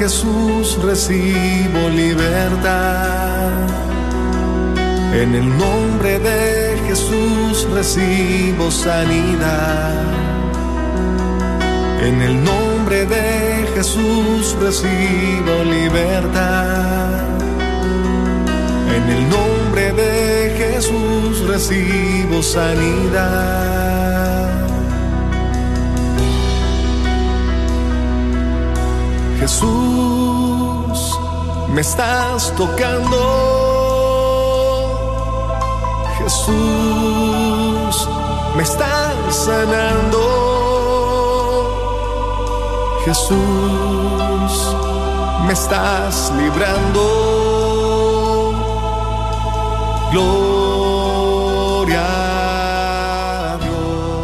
Jesús recibo libertad. En el nombre de Jesús recibo sanidad. En el nombre de Jesús recibo libertad. En el nombre de Jesús recibo sanidad. Jesús, me estás tocando. Jesús, me estás sanando. Jesús, me estás librando. Gloria a Dios.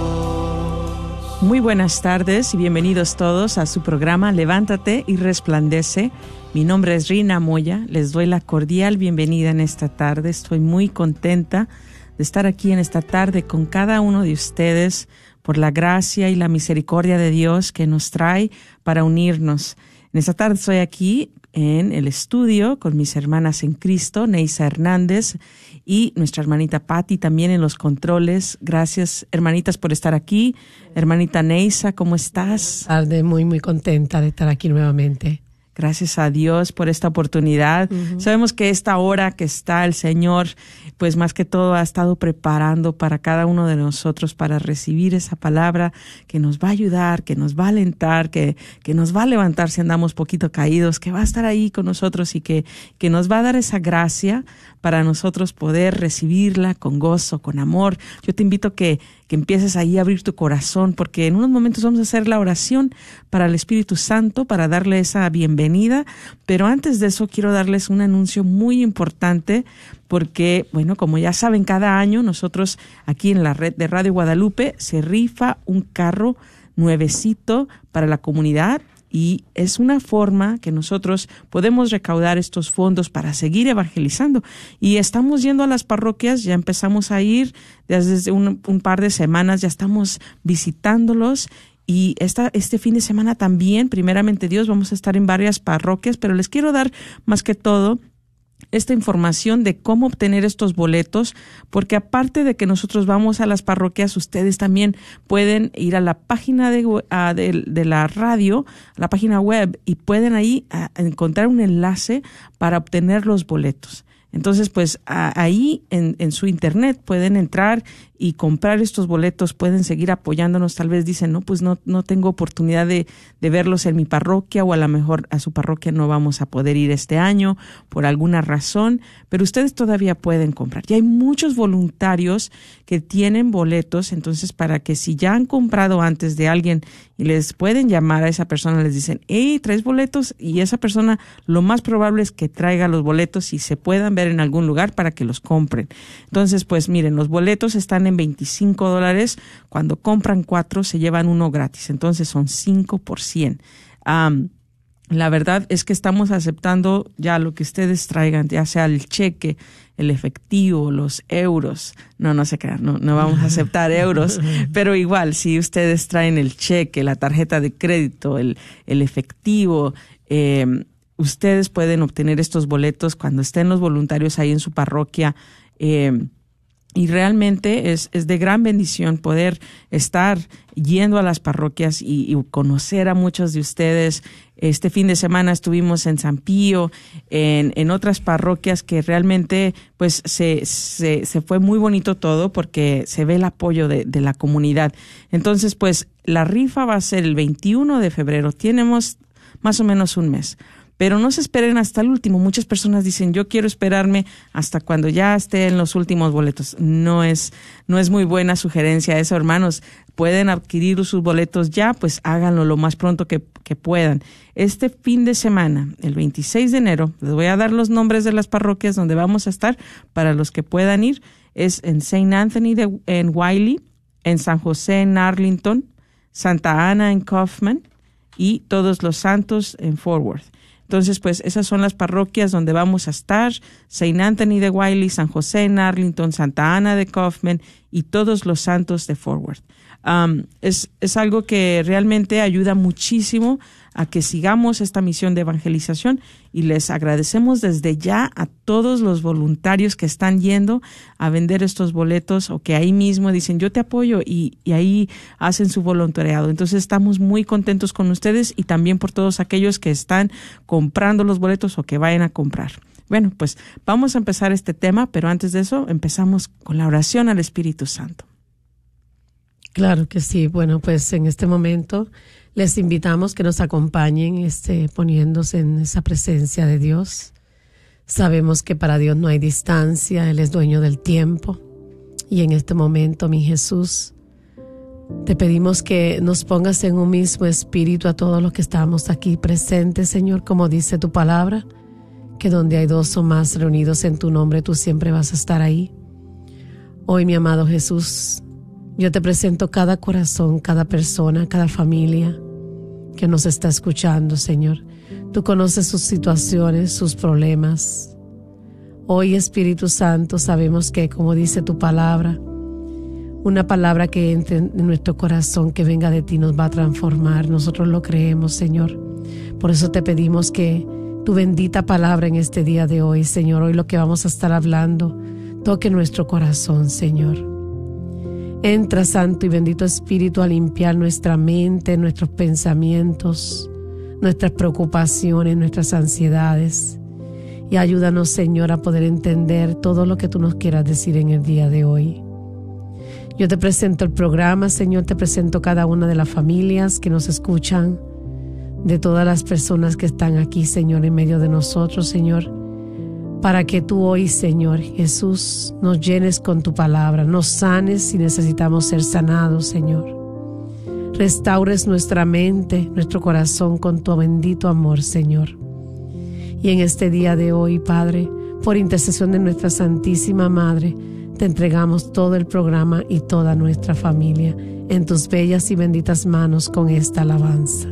Muy buenas tardes y bienvenidos todos a su programa Levántate y Resplandece. Mi nombre es Rina Moya. Les doy la cordial bienvenida en esta tarde. Estoy muy contenta de estar aquí en esta tarde con cada uno de ustedes por la gracia y la misericordia de Dios que nos trae para unirnos. En esta tarde estoy aquí en el estudio con mis hermanas en Cristo, Neisa Hernández y nuestra hermanita Patti también en los controles. Gracias, hermanitas, por estar aquí. Hermanita Neisa, ¿cómo estás? Tarde, muy contenta de estar aquí nuevamente. Gracias a Dios por esta oportunidad. Sabemos que esta hora que está el Señor, pues más que todo ha estado preparando para cada uno de nosotros para recibir esa palabra que nos va a ayudar, que nos va a alentar, que nos va a levantar si andamos poquito caídos, que va a estar ahí con nosotros y que nos va a dar esa gracia para nosotros poder recibirla con gozo, con amor. Yo te invito que empieces ahí a abrir tu corazón, porque en unos momentos vamos a hacer la oración para el Espíritu Santo, para darle esa bienvenida. Pero antes de eso quiero darles un anuncio muy importante, porque, bueno, como ya saben, cada año nosotros aquí en la red de Radio Guadalupe se rifa un carro nuevecito para la comunidad. Y es una forma que nosotros podemos recaudar estos fondos para seguir evangelizando. Y estamos yendo a las parroquias, ya empezamos a ir desde un par de semanas, ya estamos visitándolos. Y este fin de semana también, primeramente Dios, vamos a estar en varias parroquias, pero les quiero dar más que todo esta información de cómo obtener estos boletos, porque aparte de que nosotros vamos a las parroquias, ustedes también pueden ir a la página de la radio, a la página web, y pueden ahí encontrar un enlace para obtener los boletos. Entonces, pues ahí en su internet pueden entrar y comprar estos boletos, pueden seguir apoyándonos. Tal vez dicen, no, pues no tengo oportunidad de verlos en mi parroquia, o a lo mejor a su parroquia no vamos a poder ir este año por alguna razón, pero ustedes todavía pueden comprar. Y hay muchos voluntarios que tienen boletos, entonces para que si ya han comprado antes de alguien y les pueden llamar a esa persona, les dicen, hey, ¿traes boletos? Y esa persona lo más probable es que traiga los boletos y se puedan ver en algún lugar para que los compren. Entonces, pues miren, los boletos están en $25. Cuando compran 4 se llevan uno gratis, entonces son 5 por 100. La verdad es que estamos aceptando ya lo que ustedes traigan, ya sea el cheque, el efectivo, los euros. No se crean, no vamos a aceptar euros, pero igual, si ustedes traen el cheque, la tarjeta de crédito, el efectivo, ustedes pueden obtener estos boletos cuando estén los voluntarios ahí en su parroquia. Y realmente es de gran bendición poder estar yendo a las parroquias y conocer a muchos de ustedes. Este fin de semana estuvimos en San Pío, en otras parroquias que realmente pues se fue muy bonito todo, porque se ve el apoyo de la comunidad. Entonces, pues la rifa va a ser el 21 de febrero. Tenemos más o menos un mes. Pero no se esperen hasta el último. Muchas personas dicen, yo quiero esperarme hasta cuando ya esté en los últimos boletos. No es muy buena sugerencia eso, hermanos. Pueden adquirir sus boletos ya, pues háganlo lo más pronto que puedan. Este fin de semana, el 26 de enero, les voy a dar los nombres de las parroquias donde vamos a estar para los que puedan ir. Es en St. Anthony en Wiley, en San José en Arlington, Santa Ana en Kaufman y Todos los Santos en Fort Worth. Entonces, pues esas son las parroquias donde vamos a estar: St. Anthony de Wiley, San José en Arlington, Santa Ana de Kaufman y Todos los Santos de Fort Worth. Es algo que realmente ayuda muchísimo a que sigamos esta misión de evangelización, y les agradecemos desde ya a todos los voluntarios que están yendo a vender estos boletos, o que ahí mismo dicen yo te apoyo, y ahí hacen su voluntariado. Entonces estamos muy contentos con ustedes, y también por todos aquellos que están comprando los boletos o que vayan a comprar. Bueno, pues vamos a empezar este tema, pero antes de eso empezamos con la oración al Espíritu Santo. Claro que sí. Bueno, pues en este momento les invitamos que nos acompañen poniéndose en esa presencia de Dios. Sabemos que para Dios no hay distancia, Él es dueño del tiempo. Y en este momento, mi Jesús, te pedimos que nos pongas en un mismo espíritu a todos los que estamos aquí presentes, Señor, como dice tu palabra, que donde hay 2 o más reunidos en tu nombre, tú siempre vas a estar ahí. Hoy, mi amado Jesús, yo te presento cada corazón, cada persona, cada familia que nos está escuchando, Señor. Tú conoces sus situaciones, sus problemas. Hoy, Espíritu Santo, sabemos que, como dice tu palabra, una palabra que entre en nuestro corazón, que venga de ti, nos va a transformar. Nosotros lo creemos, Señor. Por eso te pedimos que tu bendita palabra en este día de hoy, Señor, hoy lo que vamos a estar hablando, toque nuestro corazón, Señor. Entra, Santo y bendito Espíritu, a limpiar nuestra mente, nuestros pensamientos, nuestras preocupaciones, nuestras ansiedades. Y ayúdanos, Señor, a poder entender todo lo que tú nos quieras decir en el día de hoy. Yo te presento el programa, Señor, te presento cada una de las familias que nos escuchan, de todas las personas que están aquí, Señor, en medio de nosotros, Señor, para que tú hoy, Señor Jesús, nos llenes con tu palabra, nos sanes si necesitamos ser sanados, Señor. Restaures nuestra mente, nuestro corazón con tu bendito amor, Señor. Y en este día de hoy, Padre, por intercesión de nuestra Santísima Madre, te entregamos todo el programa y toda nuestra familia en tus bellas y benditas manos con esta alabanza.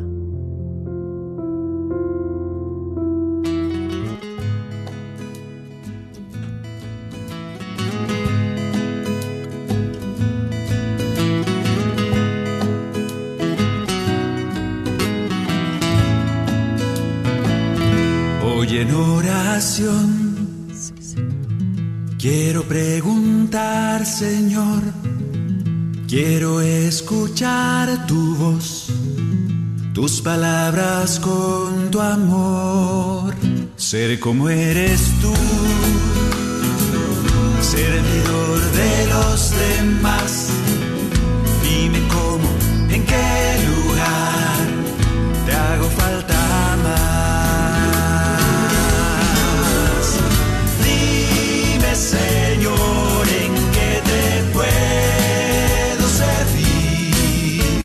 En oración quiero preguntar, Señor, quiero escuchar tu voz, tus palabras con tu amor, ser como eres tú, servidor de los demás. Dime cómo, en qué lugar te hago falta más. Señor, ¿en qué te puedo servir?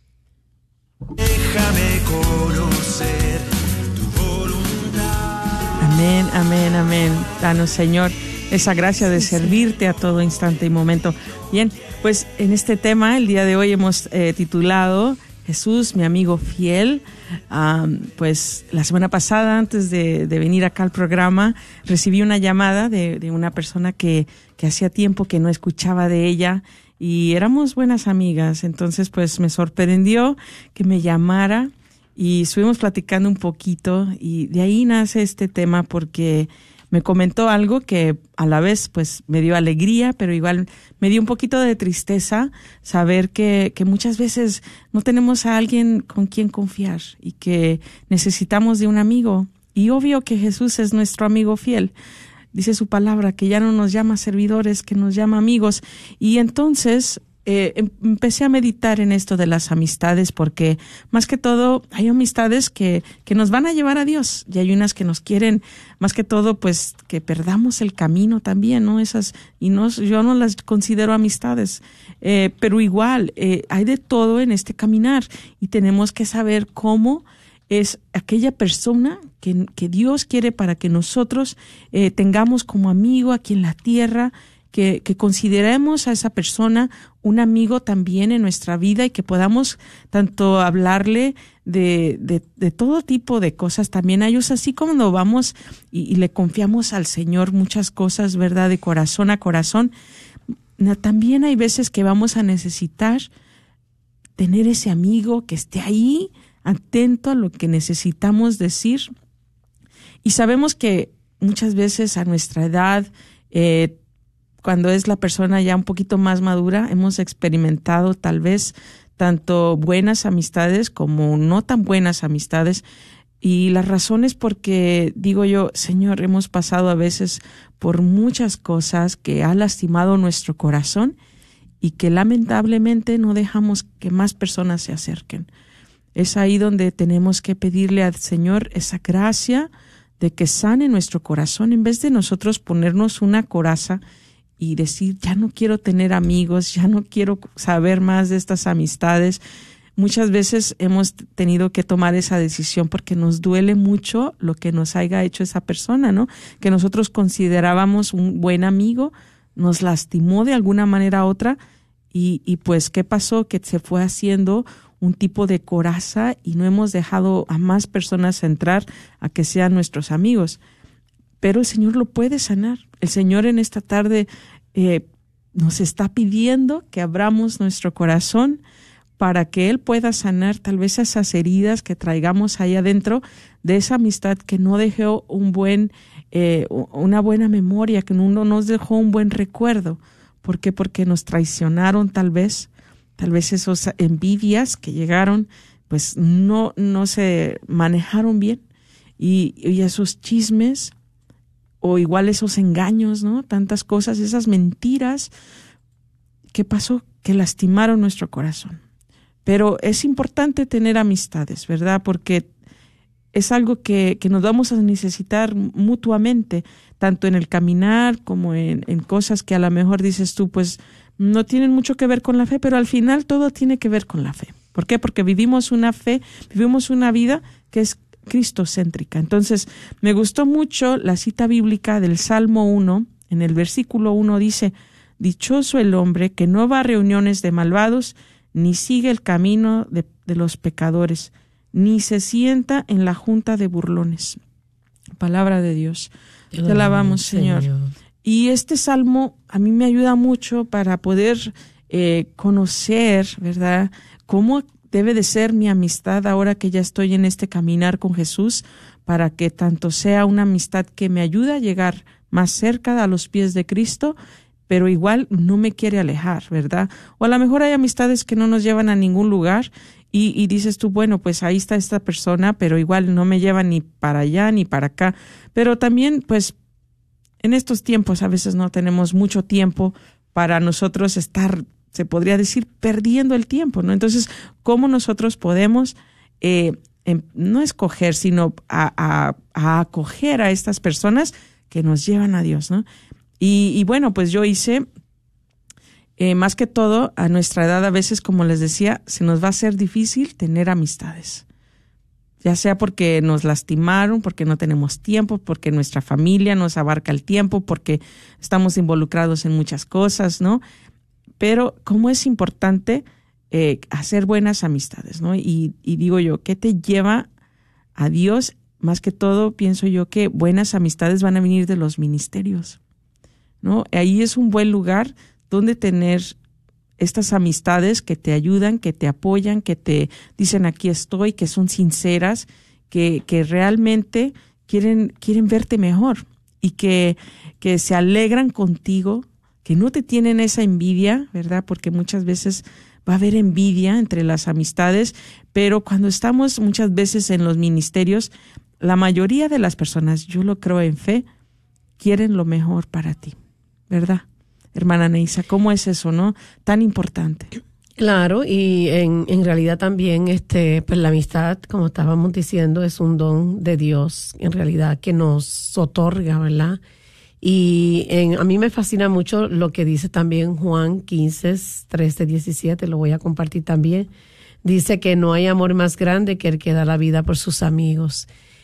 Déjame conocer tu voluntad. Amén, amén, amén. Danos, Señor, esa gracia de servirte a todo instante y momento. Bien, pues en este tema, el día de hoy hemos titulado Jesús, mi amigo fiel. Pues la semana pasada, antes de venir acá al programa, recibí una llamada de una persona que hacía tiempo que no escuchaba de ella, y éramos buenas amigas. Entonces pues me sorprendió que me llamara y estuvimos platicando un poquito, y de ahí nace este tema, porque me comentó algo que a la vez pues me dio alegría, pero igual me dio un poquito de tristeza saber que muchas veces no tenemos a alguien con quien confiar y que necesitamos de un amigo. Y obvio que Jesús es nuestro amigo fiel. Dice su palabra que ya no nos llama servidores, que nos llama amigos. Y entonces empecé a meditar en esto de las amistades, porque más que todo hay amistades que nos van a llevar a Dios, y hay unas que nos quieren más que todo pues que perdamos el camino también, ¿no? Esas, y no, yo no las considero amistades, pero igual hay de todo en este caminar, y tenemos que saber cómo es aquella persona que Dios quiere para que nosotros tengamos como amigo aquí en la tierra, que consideremos a esa persona un amigo también en nuestra vida, y que podamos tanto hablarle de todo tipo de cosas también a ellos, así como vamos y le confiamos al Señor muchas cosas, ¿verdad? De corazón a corazón. También hay veces que vamos a necesitar tener ese amigo que esté ahí atento a lo que necesitamos decir. Y sabemos que muchas veces a nuestra edad, cuando es la persona ya un poquito más madura, hemos experimentado tal vez tanto buenas amistades como no tan buenas amistades. Y la razón es porque, digo yo, Señor, hemos pasado a veces por muchas cosas que ha lastimado nuestro corazón y que lamentablemente no dejamos que más personas se acerquen. Es ahí donde tenemos que pedirle al Señor esa gracia de que sane nuestro corazón, en vez de nosotros ponernos una coraza y decir, ya no quiero tener amigos, ya no quiero saber más de estas amistades. Muchas veces hemos tenido que tomar esa decisión porque nos duele mucho lo que nos haya hecho esa persona, ¿no? Que nosotros considerábamos un buen amigo, nos lastimó de alguna manera u otra y pues, ¿qué pasó? Que se fue haciendo un tipo de coraza y no hemos dejado a más personas entrar a que sean nuestros amigos. Pero el Señor lo puede sanar. El Señor en esta tarde nos está pidiendo que abramos nuestro corazón para que Él pueda sanar tal vez esas heridas que traigamos ahí adentro de esa amistad que no dejó una buena memoria, que no nos dejó un buen recuerdo. ¿Por qué? Porque nos traicionaron tal vez esas envidias que llegaron, pues no se manejaron bien y esos chismes o igual esos engaños, ¿no? Tantas cosas, esas mentiras, ¿qué pasó? Que lastimaron nuestro corazón. Pero es importante tener amistades, ¿verdad? Porque es algo que nos vamos a necesitar mutuamente, tanto en el caminar como en cosas que a lo mejor dices tú, pues no tienen mucho que ver con la fe, pero al final todo tiene que ver con la fe. ¿Por qué? Porque vivimos una vida que es cristocéntrica. Entonces, me gustó mucho la cita bíblica del Salmo 1, en el versículo 1 dice, dichoso el hombre que no va a reuniones de malvados, ni sigue el camino de los pecadores, ni se sienta en la junta de burlones. Palabra de Dios. Te alabamos, Señor. Y este salmo a mí me ayuda mucho para poder conocer, ¿verdad?, cómo debe de ser mi amistad ahora que ya estoy en este caminar con Jesús, para que tanto sea una amistad que me ayuda a llegar más cerca a los pies de Cristo, pero igual no me quiere alejar, ¿verdad? O a lo mejor hay amistades que no nos llevan a ningún lugar y dices tú, bueno, pues ahí está esta persona, pero igual no me lleva ni para allá ni para acá. Pero también, pues, en estos tiempos a veces no tenemos mucho tiempo para nosotros estar, se podría decir, perdiendo el tiempo, ¿no? Entonces, ¿cómo nosotros podemos no escoger, sino a acoger a estas personas que nos llevan a Dios, ¿no? Y bueno, pues yo hice, más que todo, a nuestra edad a veces, como les decía, se nos va a hacer difícil tener amistades. Ya sea porque nos lastimaron, porque no tenemos tiempo, porque nuestra familia nos abarca el tiempo, porque estamos involucrados en muchas cosas, ¿no? Pero cómo es importante hacer buenas amistades, ¿no? Y digo yo, ¿qué te lleva a Dios? Más que todo, pienso yo que buenas amistades van a venir de los ministerios, ¿no? Ahí es un buen lugar donde tener estas amistades que te ayudan, que te apoyan, que te dicen aquí estoy, que son sinceras, que realmente quieren verte mejor y que se alegran contigo, que no te tienen esa envidia, ¿verdad? Porque muchas veces va a haber envidia entre las amistades, pero cuando estamos muchas veces en los ministerios, la mayoría de las personas, yo lo creo en fe, quieren lo mejor para ti, ¿verdad? Hermana Neisa, ¿cómo es eso, no? Tan importante. Claro, y en realidad también pues la amistad, como estábamos diciendo, es un don de Dios, en realidad, que nos otorga, ¿verdad? Y a mí me fascina mucho lo que dice también Juan 15, 13, 17, lo voy a compartir también. Dice que no hay amor más grande que el que da la vida por sus amigos.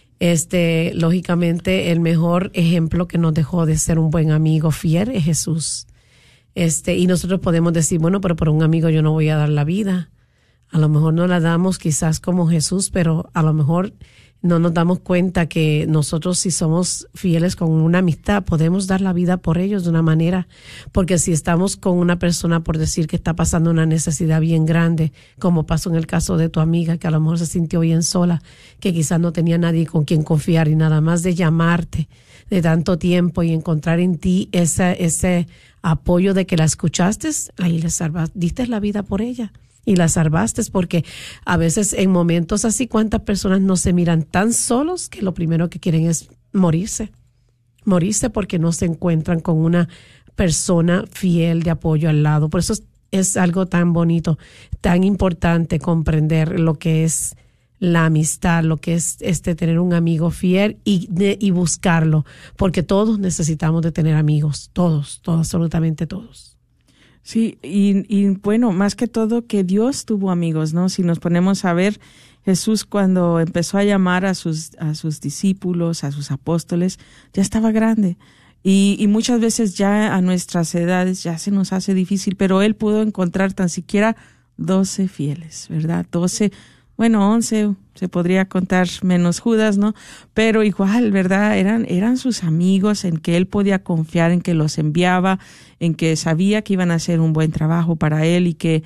Lógicamente, el mejor ejemplo que nos dejó de ser un buen amigo fiel es Jesús. Y nosotros podemos decir, bueno, pero por un amigo yo no voy a dar la vida. A lo mejor no la damos quizás como Jesús, pero a lo mejor no nos damos cuenta que nosotros, si somos fieles con una amistad, podemos dar la vida por ellos de una manera, porque si estamos con una persona, por decir que está pasando una necesidad bien grande, como pasó en el caso de tu amiga, que a lo mejor se sintió bien sola, que quizás no tenía nadie con quien confiar, y nada más de llamarte de tanto tiempo y encontrar en ti ese apoyo de que la escuchaste, ahí le salvaste, diste la vida por ella. Y la salvaste, porque a veces en momentos así, ¿cuántas personas no se miran tan solos que lo primero que quieren es morirse? Morirse porque no se encuentran con una persona fiel de apoyo al lado. Por eso es algo tan bonito, tan importante comprender lo que es la amistad, lo que es tener un amigo fiel y buscarlo, porque todos necesitamos de tener amigos, todos, absolutamente todos. Sí, y bueno, más que todo que Dios tuvo amigos, ¿no? Si nos ponemos a ver, Jesús cuando empezó a llamar a sus discípulos, a sus apóstoles, ya estaba grande. Y muchas veces ya a nuestras edades ya se nos hace difícil, pero Él pudo encontrar tan siquiera 12 fieles, ¿verdad? 12, bueno, 11 se podría contar menos Judas, ¿no? Pero igual, ¿verdad? Eran sus amigos en que Él podía confiar, en que los enviaba, en que sabía que iban a hacer un buen trabajo para Él y que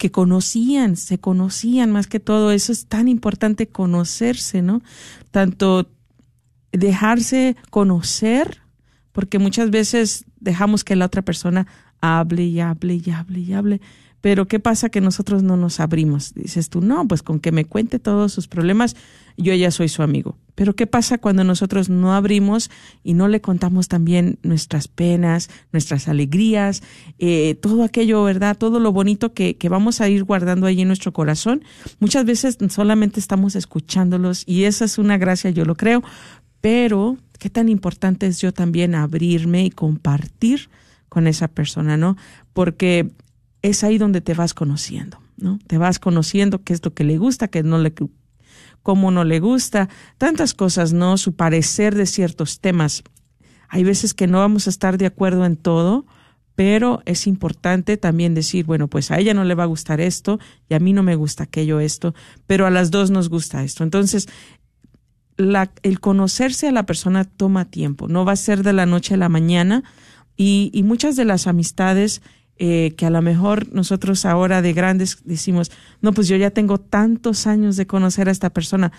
se conocían más que todo. Eso es tan importante, conocerse, ¿no? Tanto dejarse conocer, porque muchas veces dejamos que la otra persona hable y hable y hable y hable. Pero ¿qué pasa? Que nosotros no nos abrimos. Dices tú, no, pues con que me cuente todos sus problemas, yo ya soy su amigo. Pero ¿qué pasa cuando nosotros no abrimos y no le contamos también nuestras penas, nuestras alegrías, todo aquello, ¿verdad? Todo lo bonito que vamos a ir guardando ahí en nuestro corazón. Muchas veces solamente estamos escuchándolos y esa es una gracia, yo lo creo. Pero qué tan importante es yo también abrirme y compartir con esa persona, ¿no? Porque es ahí donde te vas conociendo, ¿no? Te vas conociendo qué es lo que le gusta, cómo no le gusta, tantas cosas, ¿no? Su parecer de ciertos temas. Hay veces que no vamos a estar de acuerdo en todo, pero es importante también decir, bueno, pues a ella no le va a gustar esto y a mí no me gusta aquello esto, pero a las dos nos gusta esto. Entonces, el conocerse a la persona toma tiempo, no va a ser de la noche a la mañana y muchas de las amistades que a lo mejor nosotros ahora de grandes decimos, no, pues yo ya tengo tantos años de conocer a esta persona,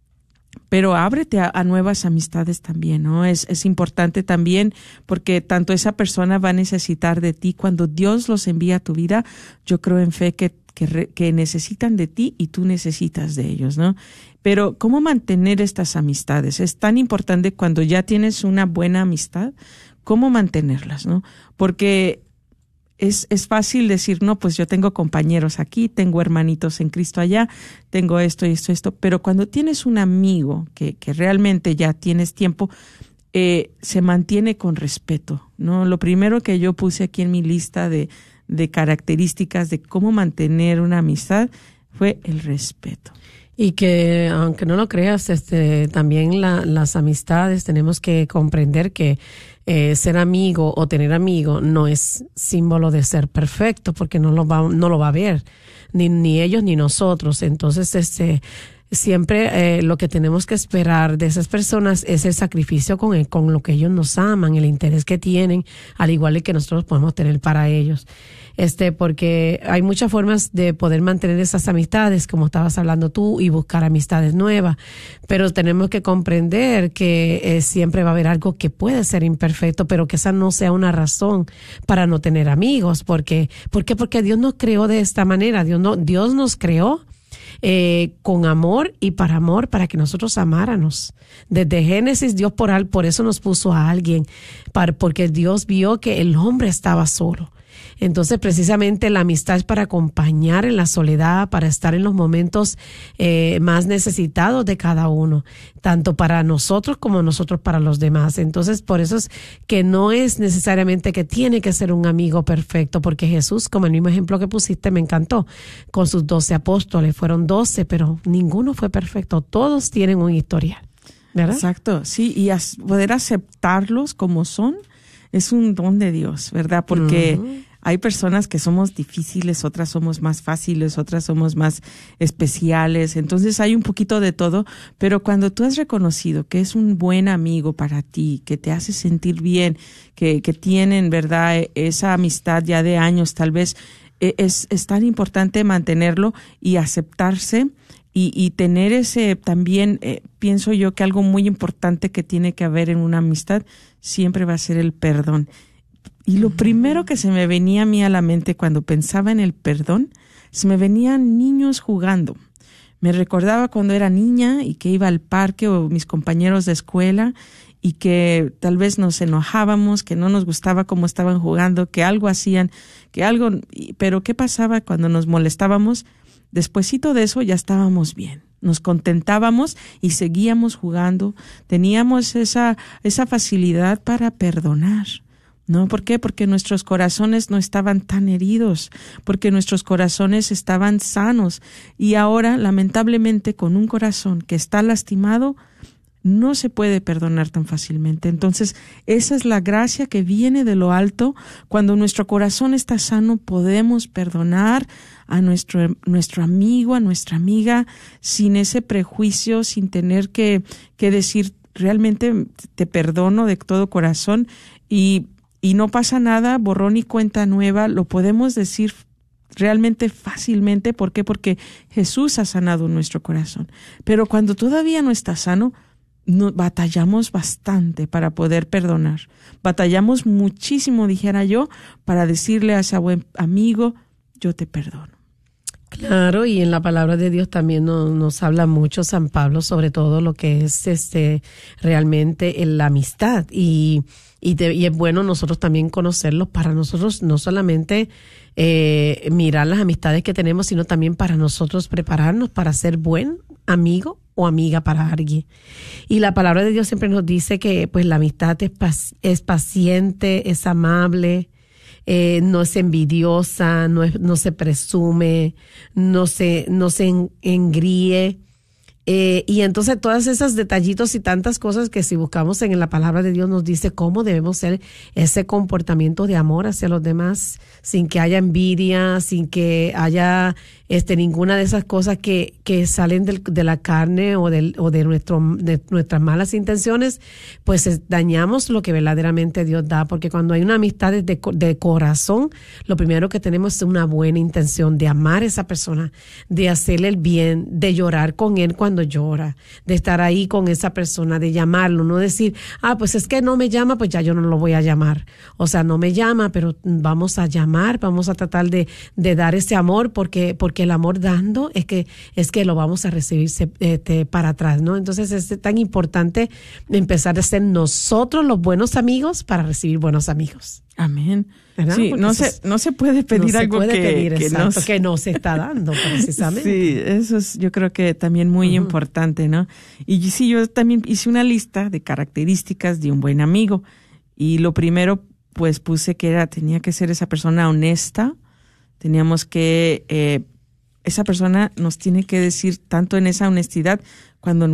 pero ábrete a nuevas amistades también, ¿no? Es importante también porque tanto esa persona va a necesitar de ti cuando Dios los envía a tu vida. Yo creo en fe que necesitan de ti y tú necesitas de ellos, ¿no? Pero ¿cómo mantener estas amistades? Es tan importante cuando ya tienes una buena amistad, ¿cómo mantenerlas, no? Porque es fácil decir, no, pues yo tengo compañeros aquí, tengo hermanitos en Cristo allá, tengo esto y esto, pero cuando tienes un amigo que realmente ya tienes tiempo, se mantiene con respeto, ¿no? Lo primero que yo puse aquí en mi lista de características de cómo mantener una amistad fue el respeto. Y que, aunque no lo creas, también las amistades tenemos que comprender que ser amigo o tener amigo no es símbolo de ser perfecto, porque no lo va a ver, ni ellos ni nosotros. Entonces, siempre lo que tenemos que esperar de esas personas es el sacrificio con lo que ellos nos aman, el interés que tienen, al igual que nosotros podemos tener para ellos. Porque hay muchas formas de poder mantener esas amistades, como estabas hablando tú, y buscar amistades nuevas, pero tenemos que comprender que siempre va a haber algo que puede ser imperfecto, pero que esa no sea una razón para no tener amigos. ¿Por qué? Porque Dios nos creó de esta manera. Dios nos creó con amor y para que nosotros amáramos. Desde Génesis, Dios por eso nos puso a alguien, porque Dios vio que el hombre estaba solo. Entonces, precisamente la amistad es para acompañar en la soledad, para estar en los momentos más necesitados de cada uno, tanto para nosotros como nosotros para los demás. Entonces, por eso es que no es necesariamente que tiene que ser un amigo perfecto, porque Jesús, como el mismo ejemplo que pusiste, me encantó, con sus 12 apóstoles, fueron 12, pero ninguno fue perfecto, todos tienen un historial, ¿verdad? Exacto, sí, y poder aceptarlos como son es un don de Dios, ¿verdad? Porque hay personas que somos difíciles, otras somos más fáciles, otras somos más especiales. Entonces hay un poquito de todo, pero cuando tú has reconocido que es un buen amigo para ti, que te hace sentir bien, que tienen, ¿verdad?, esa amistad ya de años, tal vez es tan importante mantenerlo y aceptarse y tener ese también, pienso yo que algo muy importante que tiene que haber en una amistad siempre va a ser el perdón. Y lo primero que se me venía a mí a la mente cuando pensaba en el perdón, se me venían niños jugando. Me recordaba cuando era niña y que iba al parque o mis compañeros de escuela y que tal vez nos enojábamos, que no nos gustaba cómo estaban jugando, que algo hacían, pero ¿qué pasaba cuando nos molestábamos? Despuésito de eso ya estábamos bien, nos contentábamos y seguíamos jugando, teníamos esa facilidad para perdonar. ¿No? ¿Por qué? Porque nuestros corazones no estaban tan heridos, porque nuestros corazones estaban sanos. Y ahora, lamentablemente, con un corazón que está lastimado, no se puede perdonar tan fácilmente. Entonces, esa es la gracia que viene de lo alto. Cuando nuestro corazón está sano, podemos perdonar a nuestro amigo, a nuestra amiga, sin ese prejuicio, sin tener que decir, realmente te perdono de todo corazón y no pasa nada, borrón y cuenta nueva, lo podemos decir realmente fácilmente. ¿Por qué? Porque Jesús ha sanado nuestro corazón. Pero cuando todavía no está sano, batallamos bastante para poder perdonar. Batallamos muchísimo, dijera yo, para decirle a ese buen amigo, yo te perdono. Claro, y en la palabra de Dios también nos habla mucho San Pablo sobre todo lo que es realmente la amistad y es bueno nosotros también conocerlos para nosotros no solamente mirar las amistades que tenemos, sino también para nosotros prepararnos para ser buen amigo o amiga para alguien. Y la palabra de Dios siempre nos dice que pues la amistad es paciente, es amable, no es envidiosa, no se presume, no se engríe. Y entonces todas esas detallitos y tantas cosas que si buscamos en la palabra de Dios nos dice cómo debemos ser ese comportamiento de amor hacia los demás, sin que haya envidia, sin que haya ninguna de esas cosas que salen de la carne o de nuestras malas intenciones, pues dañamos lo que verdaderamente Dios da, porque cuando hay una amistad de corazón, lo primero que tenemos es una buena intención de amar a esa persona, de hacerle el bien, de llorar con él cuando llora, de estar ahí con esa persona, de llamarlo, no decir, pues es que no me llama, pues ya yo no lo voy a llamar. O sea, no me llama, pero vamos a llamar, vamos a tratar de dar ese amor, porque el amor dando es que lo vamos a recibir para atrás, ¿no? Entonces es tan importante empezar a ser nosotros los buenos amigos para recibir buenos amigos. Amén. ¿Verdad? Sí, no se puede pedir algo que no se está dando precisamente. Sí, eso es, yo creo que también muy importante, ¿no? Y sí, yo también hice una lista de características de un buen amigo y lo primero, pues puse que tenía que ser esa persona honesta. Teníamos que esa persona nos tiene que decir tanto en esa honestidad cuando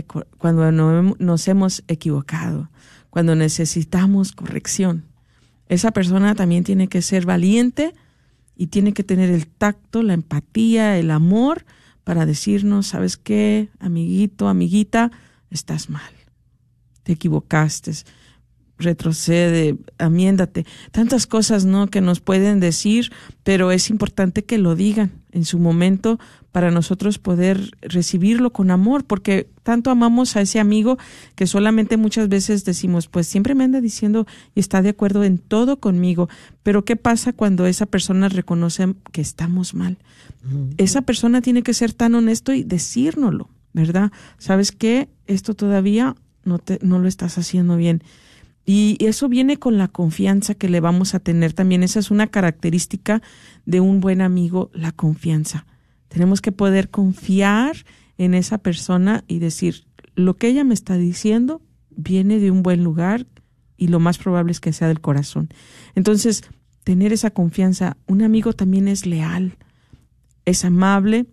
nos hemos equivocado, cuando necesitamos corrección. Esa persona también tiene que ser valiente y tiene que tener el tacto, la empatía, el amor para decirnos, ¿sabes qué, amiguito, amiguita? Estás mal, te equivocaste, retrocede, amiéndate. Tantas cosas, ¿no?, que nos pueden decir, pero es importante que lo digan en su momento para nosotros poder recibirlo con amor, porque tanto amamos a ese amigo que solamente muchas veces decimos, pues siempre me anda diciendo y está de acuerdo en todo conmigo, pero ¿qué pasa cuando esa persona reconoce que estamos mal? Esa persona tiene que ser tan honesto y decírnoslo, ¿verdad? ¿Sabes qué? Esto todavía no lo estás haciendo bien. Y eso viene con la confianza que le vamos a tener también. Esa es una característica de un buen amigo, la confianza. Tenemos que poder confiar en esa persona y decir, lo que ella me está diciendo viene de un buen lugar y lo más probable es que sea del corazón. Entonces, tener esa confianza. Un amigo también es leal, es amable,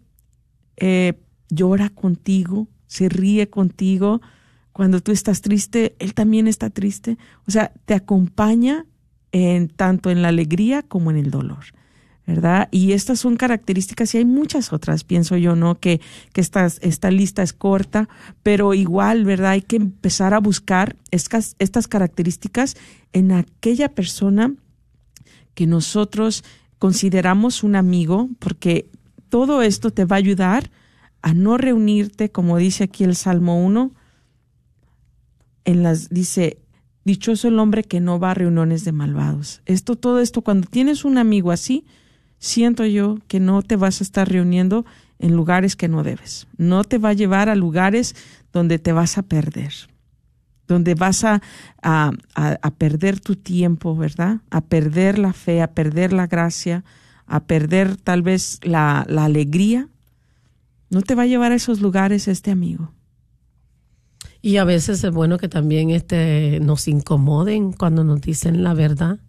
llora contigo, se ríe contigo. Cuando tú estás triste, él también está triste. O sea, te acompaña tanto en la alegría como en el dolor, ¿verdad? Y estas son características, y hay muchas otras, pienso yo, ¿no? Que esta lista es corta, pero igual, ¿verdad? Hay que empezar a buscar estas características en aquella persona que nosotros consideramos un amigo, porque todo esto te va a ayudar a no reunirte, como dice aquí el Salmo 1, dice, dichoso el hombre que no va a reuniones de malvados. Todo esto, cuando tienes un amigo así, siento yo que no te vas a estar reuniendo en lugares que no debes. No te va a llevar a lugares donde te vas a perder, donde vas a perder tu tiempo, ¿verdad? A perder la fe, a perder la gracia, a perder tal vez la alegría. No te va a llevar a esos lugares este amigo. Y a veces es bueno que también nos incomoden cuando nos dicen la verdad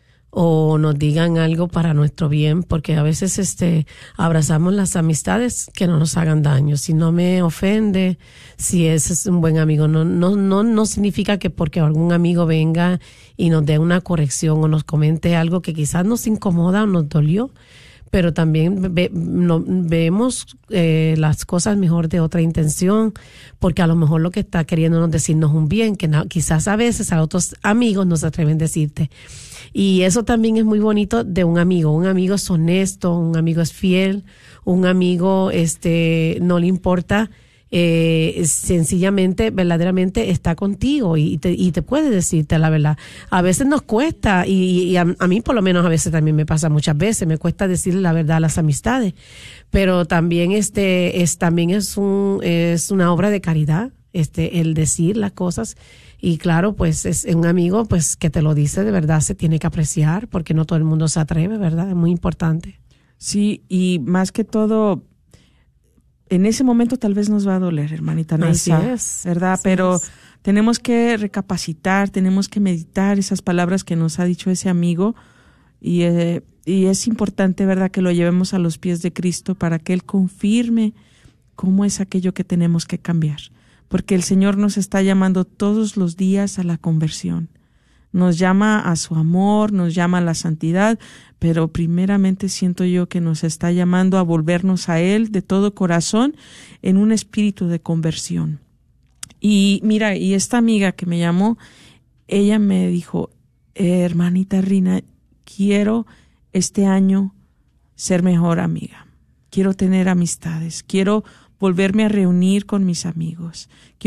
o nos digan algo para nuestro bien, porque a veces abrazamos las amistades que no nos hagan daño. Si no me ofende, si ese es un buen amigo, no significa que porque algún amigo venga y nos dé una corrección o nos comente algo que quizás nos incomoda o nos dolió, pero también vemos las cosas mejor de otra intención, porque a lo mejor lo que está queriéndonos decirnos un bien, que quizás a veces a otros amigos no se atreven a decirte. Y eso también es muy bonito de un amigo. Un amigo es honesto, un amigo es fiel, un amigo no le importa, sencillamente, verdaderamente está contigo y te puede decirte la verdad. A veces nos cuesta, y a mí por lo menos a veces también me pasa muchas veces, me cuesta decirle la verdad a las amistades, pero también también es una obra de caridad, el decir las cosas. Y claro, pues es un amigo pues que te lo dice de verdad, se tiene que apreciar, porque no todo el mundo se atreve, ¿verdad? Es muy importante. Sí, y más que todo, en ese momento tal vez nos va a doler, hermanita Neisa, así es, ¿verdad? así Pero es. Tenemos que recapacitar, tenemos que meditar esas palabras que nos ha dicho ese amigo, y es importante, ¿verdad?, que lo llevemos a los pies de Cristo para que Él confirme cómo es aquello que tenemos que cambiar. Porque el Señor nos está llamando todos los días a la conversión. Nos llama a su amor, nos llama a la santidad, pero primeramente siento yo que nos está llamando a volvernos a Él de todo corazón en un espíritu de conversión. Y mira, y esta amiga que me llamó, ella me dijo, hermanita Rina, quiero este año ser mejor amiga. Quiero tener amistades, quiero volverme a reunir con mis amigos.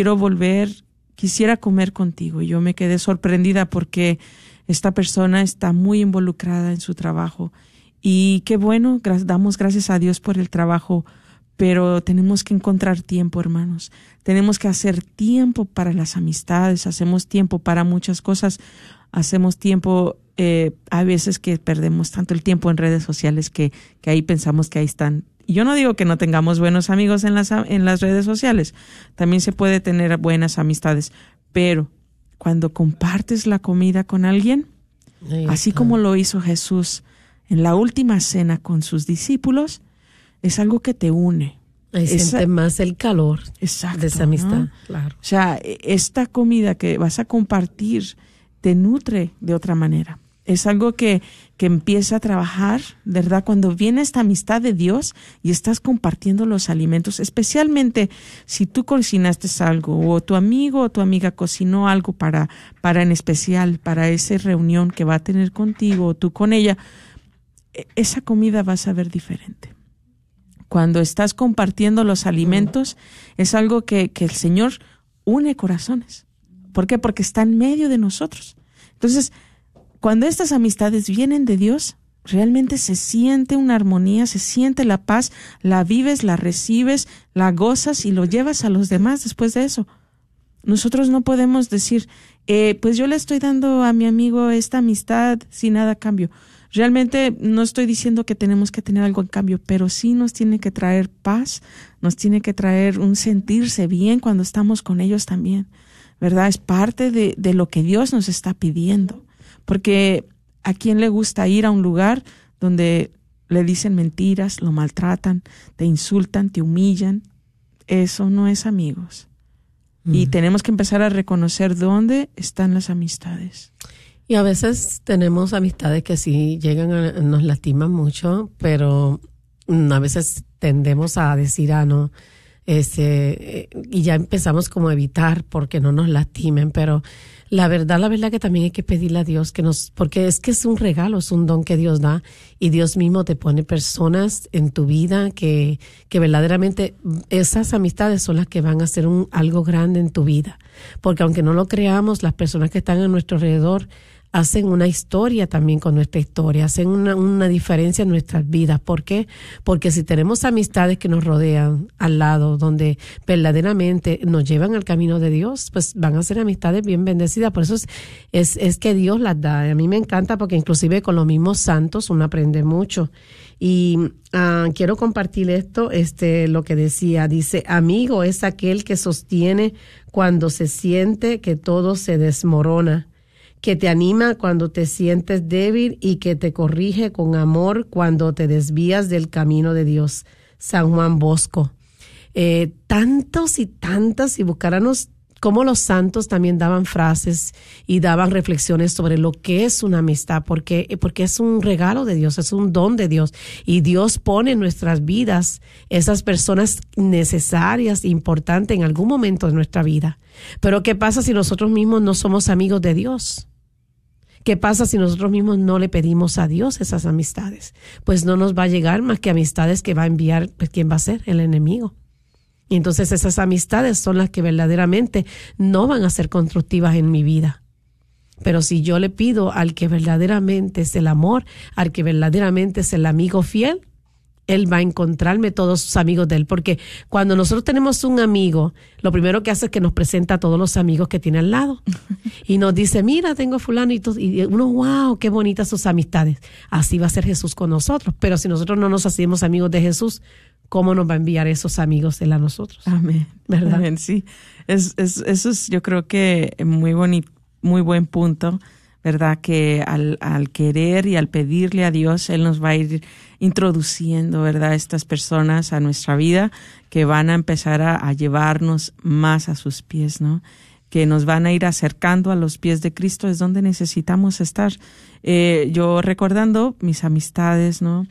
Quisiera comer contigo. Y yo me quedé sorprendida porque esta persona está muy involucrada en su trabajo. Y qué bueno, damos gracias a Dios por el trabajo, pero tenemos que encontrar tiempo, hermanos. Tenemos que hacer tiempo para las amistades, hacemos tiempo para muchas cosas, hacemos tiempo, a veces que perdemos tanto el tiempo en redes sociales que ahí pensamos que ahí están. Y yo no digo que no tengamos buenos amigos en las redes sociales, también se puede tener buenas amistades, pero cuando compartes la comida con alguien, así como lo hizo Jesús en la última cena con sus discípulos, es algo que te une. Ahí sientes más el calor. Exacto, de esa amistad, ¿no? claro. O sea, esta comida que vas a compartir te nutre de otra manera. Es algo que empieza a trabajar, ¿verdad? Cuando viene esta amistad de Dios y estás compartiendo los alimentos, especialmente si tú cocinaste algo o tu amigo o tu amiga cocinó algo para en especial, para esa reunión que va a tener contigo o tú con ella, esa comida va a saber diferente. Cuando estás compartiendo los alimentos, es algo que el Señor une corazones. ¿Por qué? Porque está en medio de nosotros. Entonces, cuando estas amistades vienen de Dios, realmente se siente una armonía, se siente la paz, la vives, la recibes, la gozas y lo llevas a los demás después de eso. Nosotros no podemos decir, pues yo le estoy dando a mi amigo esta amistad sin nada a cambio. Realmente no estoy diciendo que tenemos que tener algo en cambio, pero sí nos tiene que traer paz, nos tiene que traer un sentirse bien cuando estamos con ellos también, ¿verdad? Es parte de lo que Dios nos está pidiendo. Porque ¿a quién le gusta ir a un lugar donde le dicen mentiras, lo maltratan, te insultan, te humillan? Eso no es amigos. Y tenemos que empezar a reconocer dónde están las amistades. Y a veces tenemos amistades que sí nos lastiman mucho, pero a veces tendemos a decir, no, y ya empezamos como a evitar porque no nos lastimen, pero la verdad que también hay que pedirle a Dios porque es que es un regalo, es un don que Dios da, y Dios mismo te pone personas en tu vida que verdaderamente esas amistades son las que van a hacer algo grande en tu vida, porque aunque no lo creamos, las personas que están a nuestro alrededor hacen una historia también con nuestra historia, hacen una diferencia en nuestras vidas. ¿Por qué? Porque si tenemos amistades que nos rodean al lado, donde verdaderamente nos llevan al camino de Dios, pues van a ser amistades bien bendecidas. Por eso es que Dios las da. A mí me encanta porque inclusive con los mismos santos uno aprende mucho. Y quiero compartir esto, lo que dice, amigo es aquel que sostiene cuando se siente que todo se desmorona, que te anima cuando te sientes débil y que te corrige con amor cuando te desvías del camino de Dios. San Juan Bosco. Tantos y tantas, y buscáramos cómo los santos también daban frases y daban reflexiones sobre lo que es una amistad, porque es un regalo de Dios, es un don de Dios, y Dios pone en nuestras vidas esas personas necesarias, importantes en algún momento de nuestra vida. Pero ¿qué pasa si nosotros mismos no somos amigos de Dios? ¿Qué pasa si nosotros mismos no le pedimos a Dios esas amistades? Pues no nos va a llegar más que amistades que va a enviar, pues, ¿quién va a ser? El enemigo. Y entonces esas amistades son las que verdaderamente no van a ser constructivas en mi vida. Pero si yo le pido al que verdaderamente es el amor, al que verdaderamente es el amigo fiel, Él va a encontrarme todos sus amigos de Él. Porque cuando nosotros tenemos un amigo, lo primero que hace es que nos presenta a todos los amigos que tiene al lado. Y nos dice, mira, tengo fulano, y uno, wow, qué bonitas sus amistades. Así va a ser Jesús con nosotros. Pero si nosotros no nos hacemos amigos de Jesús, ¿cómo nos va a enviar esos amigos Él a nosotros? Amén. ¿Verdad? Amén, sí. Eso es, yo creo que muy bonito, muy buen punto, ¿verdad? Que al querer y al pedirle a Dios, Él nos va a ir introduciendo, ¿verdad?, estas personas a nuestra vida que van a empezar a llevarnos más a sus pies, ¿no? Que nos van a ir acercando a los pies de Cristo, es donde necesitamos estar. Yo recordando mis amistades, ¿no?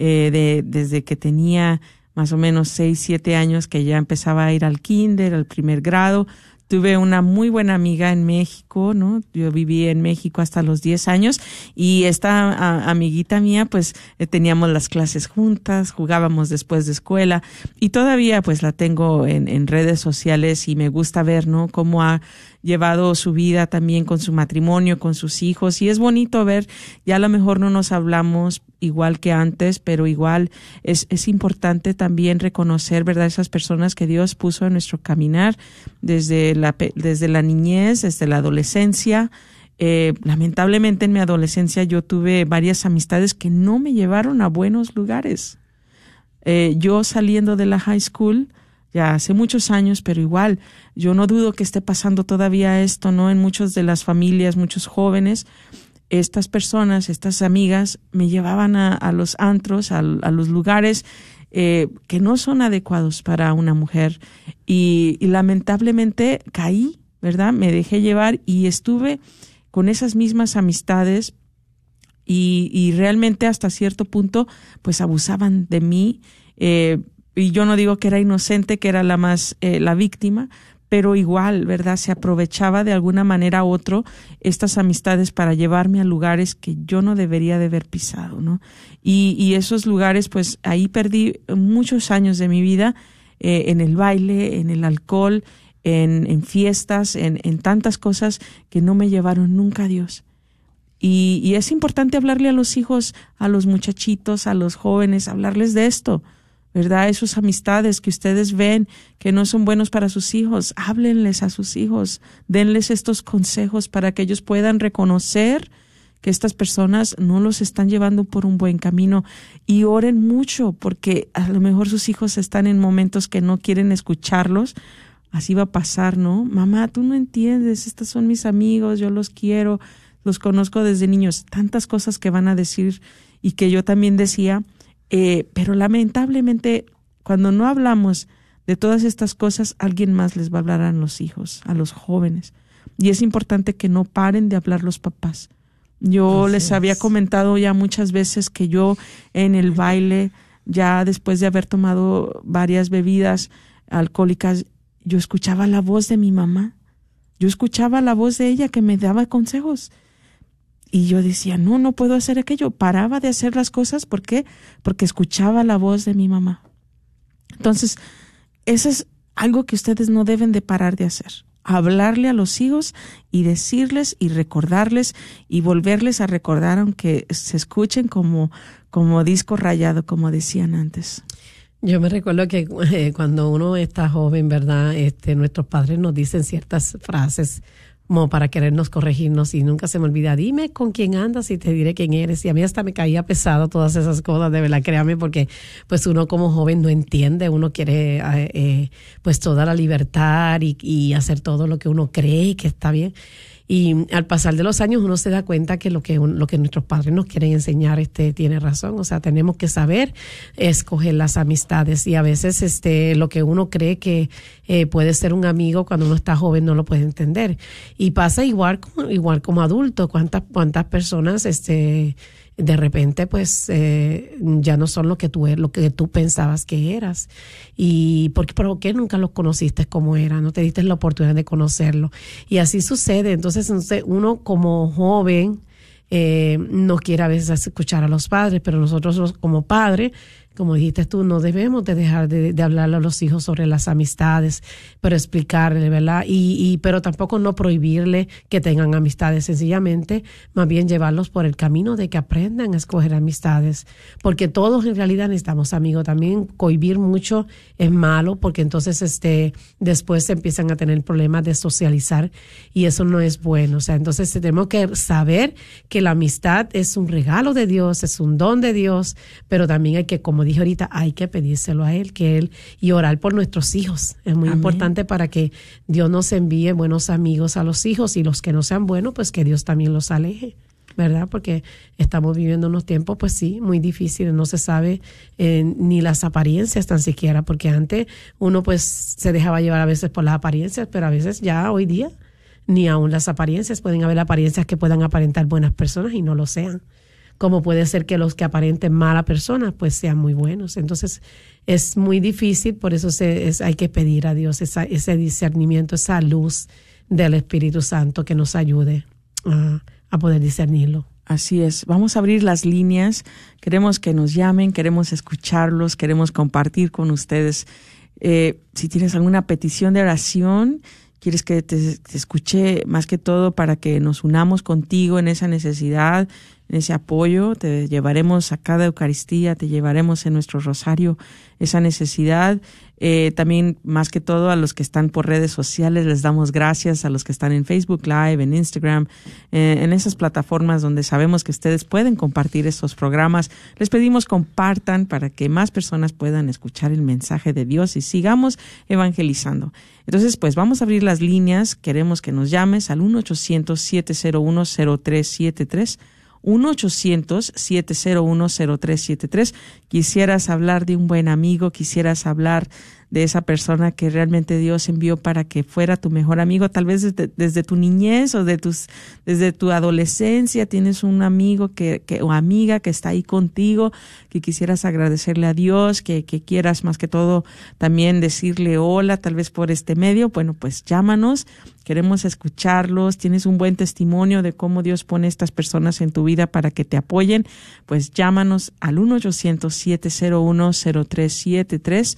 Desde que tenía más o menos 6, 7 años, que ya empezaba a ir al kinder, al primer grado. Tuve una muy buena amiga en México, ¿no? Yo viví en México hasta los 10 años y esta amiguita mía, pues teníamos las clases juntas, jugábamos después de escuela y todavía pues la tengo en redes sociales y me gusta ver, ¿no?, cómo ha llevado su vida también con su matrimonio, con sus hijos, y es bonito ver, ya a lo mejor no nos hablamos igual que antes, pero igual es importante también reconocer, ¿verdad?, esas personas que Dios puso en nuestro caminar desde la niñez, desde la adolescencia. Lamentablemente en mi adolescencia yo tuve varias amistades que no me llevaron a buenos lugares. Yo saliendo de la high school, ya hace muchos años, pero igual, yo no dudo que esté pasando todavía esto, ¿no? En muchas de las familias, muchos jóvenes, estas personas, estas amigas, me llevaban a los antros, a los lugares que no son adecuados para una mujer. Y lamentablemente caí, ¿verdad? Me dejé llevar y estuve con esas mismas amistades y realmente hasta cierto punto, pues abusaban de mí. Y yo no digo que era inocente, que era la víctima, pero igual, ¿verdad? Se aprovechaba de alguna manera u otro estas amistades para llevarme a lugares que yo no debería de haber pisado, ¿no? Y esos lugares, pues ahí perdí muchos años de mi vida, en el baile, en el alcohol, en fiestas, en tantas cosas que no me llevaron nunca a Dios. Y es importante hablarle a los hijos, a los muchachitos, a los jóvenes, hablarles de esto, ¿verdad? Esas amistades que ustedes ven que no son buenos para sus hijos, háblenles a sus hijos, denles estos consejos para que ellos puedan reconocer que estas personas no los están llevando por un buen camino, y oren mucho porque a lo mejor sus hijos están en momentos que no quieren escucharlos. Así va a pasar, ¿no? Mamá, tú no entiendes, estos son mis amigos, yo los quiero, los conozco desde niños. Tantas cosas que van a decir y que yo también decía. Pero lamentablemente, cuando no hablamos de todas estas cosas, alguien más les va a hablar a los hijos, a los jóvenes. Y es importante que no paren de hablar los papás, Yo Así les había es. comentado ya muchas veces que yo en el baile, ya después de haber tomado varias bebidas alcohólicas, yo escuchaba la voz de mi mamá. Yo escuchaba la voz de ella que me daba consejos. Y yo decía, no puedo hacer aquello. Paraba de hacer las cosas. ¿Por qué? Porque escuchaba la voz de mi mamá. Entonces, eso es algo que ustedes no deben de parar de hacer. Hablarle a los hijos y decirles y recordarles y volverles a recordar, aunque se escuchen como disco rayado, como decían antes. Yo me recuerdo que cuando uno está joven, ¿verdad? Nuestros padres nos dicen ciertas frases como para querernos corregirnos, y nunca se me olvida, dime con quién andas y te diré quién eres. Y a mí hasta me caía pesado todas esas cosas, de verdad, créame, porque pues uno como joven no entiende, uno quiere pues toda la libertad y hacer todo lo que uno cree que está bien. Y al pasar de los años uno se da cuenta que lo que nuestros padres nos quieren enseñar tiene razón. O sea, tenemos que saber escoger las amistades, y a veces lo que uno cree que puede ser un amigo cuando uno está joven no lo puede entender. Y pasa igual como adulto. ¿Cuántas personas de repente pues ya no son lo que tú pensabas que eras? Y ¿por qué nunca los conociste como eran? No te diste la oportunidad de conocerlo. Y así sucede. Entonces uno como joven no quiere a veces escuchar a los padres, pero nosotros como padres, como dijiste tú, no debemos de dejar de hablarle a los hijos sobre las amistades, pero explicarle, ¿verdad? Pero tampoco no prohibirle que tengan amistades, sencillamente, más bien llevarlos por el camino de que aprendan a escoger amistades, porque todos en realidad necesitamos amigos. También cohibir mucho es malo, porque entonces después se empiezan a tener problemas de socializar, y eso no es bueno. O sea, entonces tenemos que saber que la amistad es un regalo de Dios, es un don de Dios, pero también hay que, como dije ahorita, hay que pedírselo a Él, y orar por nuestros hijos. Es muy importante para que Dios nos envíe buenos amigos a los hijos, y los que no sean buenos, pues que Dios también los aleje, ¿verdad? Porque estamos viviendo unos tiempos, pues sí, muy difíciles. No se sabe ni las apariencias tan siquiera, porque antes uno pues se dejaba llevar a veces por las apariencias, pero a veces ya hoy día ni aún las apariencias. Pueden haber apariencias que puedan aparentar buenas personas y no lo sean, como puede ser que los que aparenten malas personas pues sean muy buenos. Entonces es muy difícil, por eso hay que pedir a Dios ese discernimiento, esa luz del Espíritu Santo que nos ayude a poder discernirlo. Así es. Vamos a abrir las líneas. Queremos que nos llamen, queremos escucharlos, queremos compartir con ustedes. Si tienes alguna petición de oración, quieres que te escuche más que todo para que nos unamos contigo en esa necesidad, en ese apoyo, te llevaremos a cada Eucaristía, te llevaremos en nuestro rosario esa necesidad. También, más que todo, a los que están por redes sociales, les damos gracias, a los que están en Facebook Live, en Instagram, en esas plataformas donde sabemos que ustedes pueden compartir estos programas. Les pedimos compartan para que más personas puedan escuchar el mensaje de Dios y sigamos evangelizando. Entonces, pues vamos a abrir las líneas. Queremos que nos llames al 1-800-701-0373. 1-800-701-0373. Quisieras hablar de un buen amigo, quisieras hablar de esa persona que realmente Dios envió para que fuera tu mejor amigo, tal vez desde tu niñez o desde tu adolescencia tienes un amigo o amiga que está ahí contigo, que quisieras agradecerle a Dios, que quieras más que todo también decirle hola, tal vez por este medio. Bueno, pues llámanos, queremos escucharlos. Tienes un buen testimonio de cómo Dios pone estas personas en tu vida para que te apoyen, pues llámanos al 1-800-701-0373,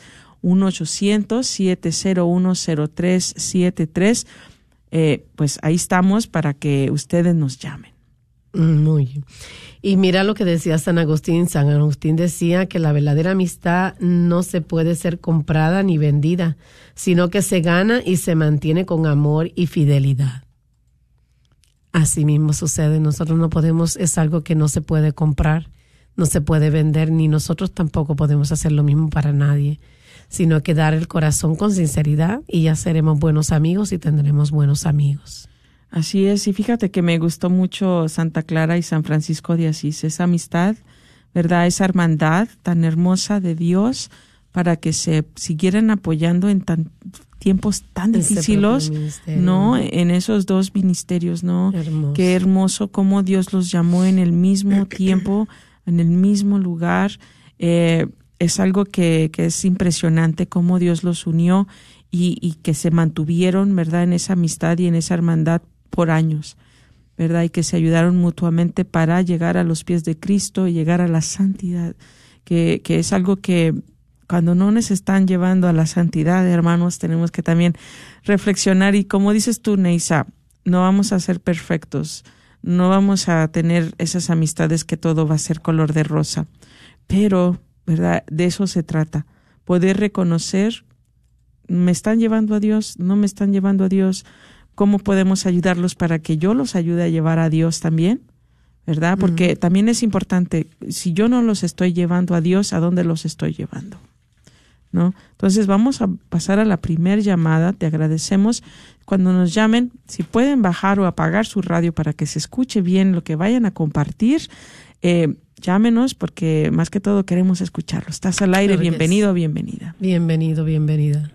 1-800-701-0373. Pues ahí estamos para que ustedes nos llamen. Muy bien. Y mira lo que decía San Agustín. San Agustín decía que la verdadera amistad no se puede ser comprada ni vendida, sino que se gana y se mantiene con amor y fidelidad. Así mismo sucede. Nosotros no podemos, es algo que no se puede comprar, no se puede vender, ni nosotros tampoco podemos hacer lo mismo para nadie, sino que dar el corazón con sinceridad, y ya seremos buenos amigos y tendremos buenos amigos. Así es, y fíjate que me gustó mucho Santa Clara y San Francisco de Asís, esa amistad, ¿verdad? Esa hermandad tan hermosa de Dios para que se siguieran apoyando en tiempos tan difíciles, ¿no? En esos dos ministerios, ¿no? Hermoso. Qué hermoso cómo Dios los llamó en el mismo tiempo, en el mismo lugar. Es algo que es impresionante cómo Dios los unió y que se mantuvieron, ¿verdad?, en esa amistad y en esa hermandad por años, ¿verdad? Y que se ayudaron mutuamente para llegar a los pies de Cristo y llegar a la santidad, que es algo que cuando no nos están llevando a la santidad, hermanos, tenemos que también reflexionar. Y como dices tú, Neisa, no vamos a ser perfectos, no vamos a tener esas amistades que todo va a ser color de rosa, pero, ¿verdad?, de eso se trata, poder reconocer, ¿me están llevando a Dios? ¿No me están llevando a Dios? ¿Cómo podemos ayudarlos para que yo los ayude a llevar a Dios también? ¿Verdad? Porque también es importante, si yo no los estoy llevando a Dios, ¿a dónde los estoy llevando? ¿No? Entonces vamos a pasar a la primer llamada. Te agradecemos. Cuando nos llamen, si pueden bajar o apagar su radio para que se escuche bien lo que vayan a compartir, llámenos, porque más que todo queremos escucharlo. Estás al aire, Claro, bienvenido o bienvenida. Bienvenido, bienvenida.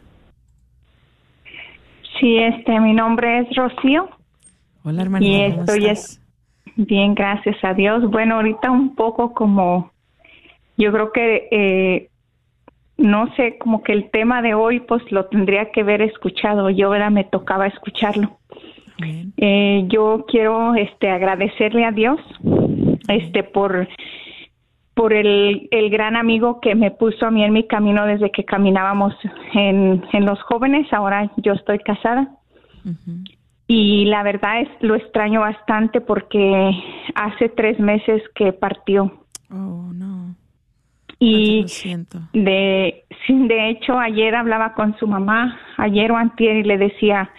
Sí, mi nombre es Rocío. Hola, hermanita, Y ¿cómo estoy estás? bien, gracias a Dios. Bueno, ahorita un poco como, yo creo que, no sé, como que el tema de hoy, pues lo tendría que haber escuchado. Yo, ¿verdad?, me tocaba escucharlo. Amén. Yo quiero, agradecerle a Dios, por el gran amigo que me puso a mí en mi camino desde que caminábamos en los jóvenes. Ahora yo estoy casada. Ujú. Y la verdad lo extraño bastante porque hace 3 meses que partió. Oh, no. Y Lo siento. de hecho ayer hablaba con su mamá, ayer o antier, y le decía,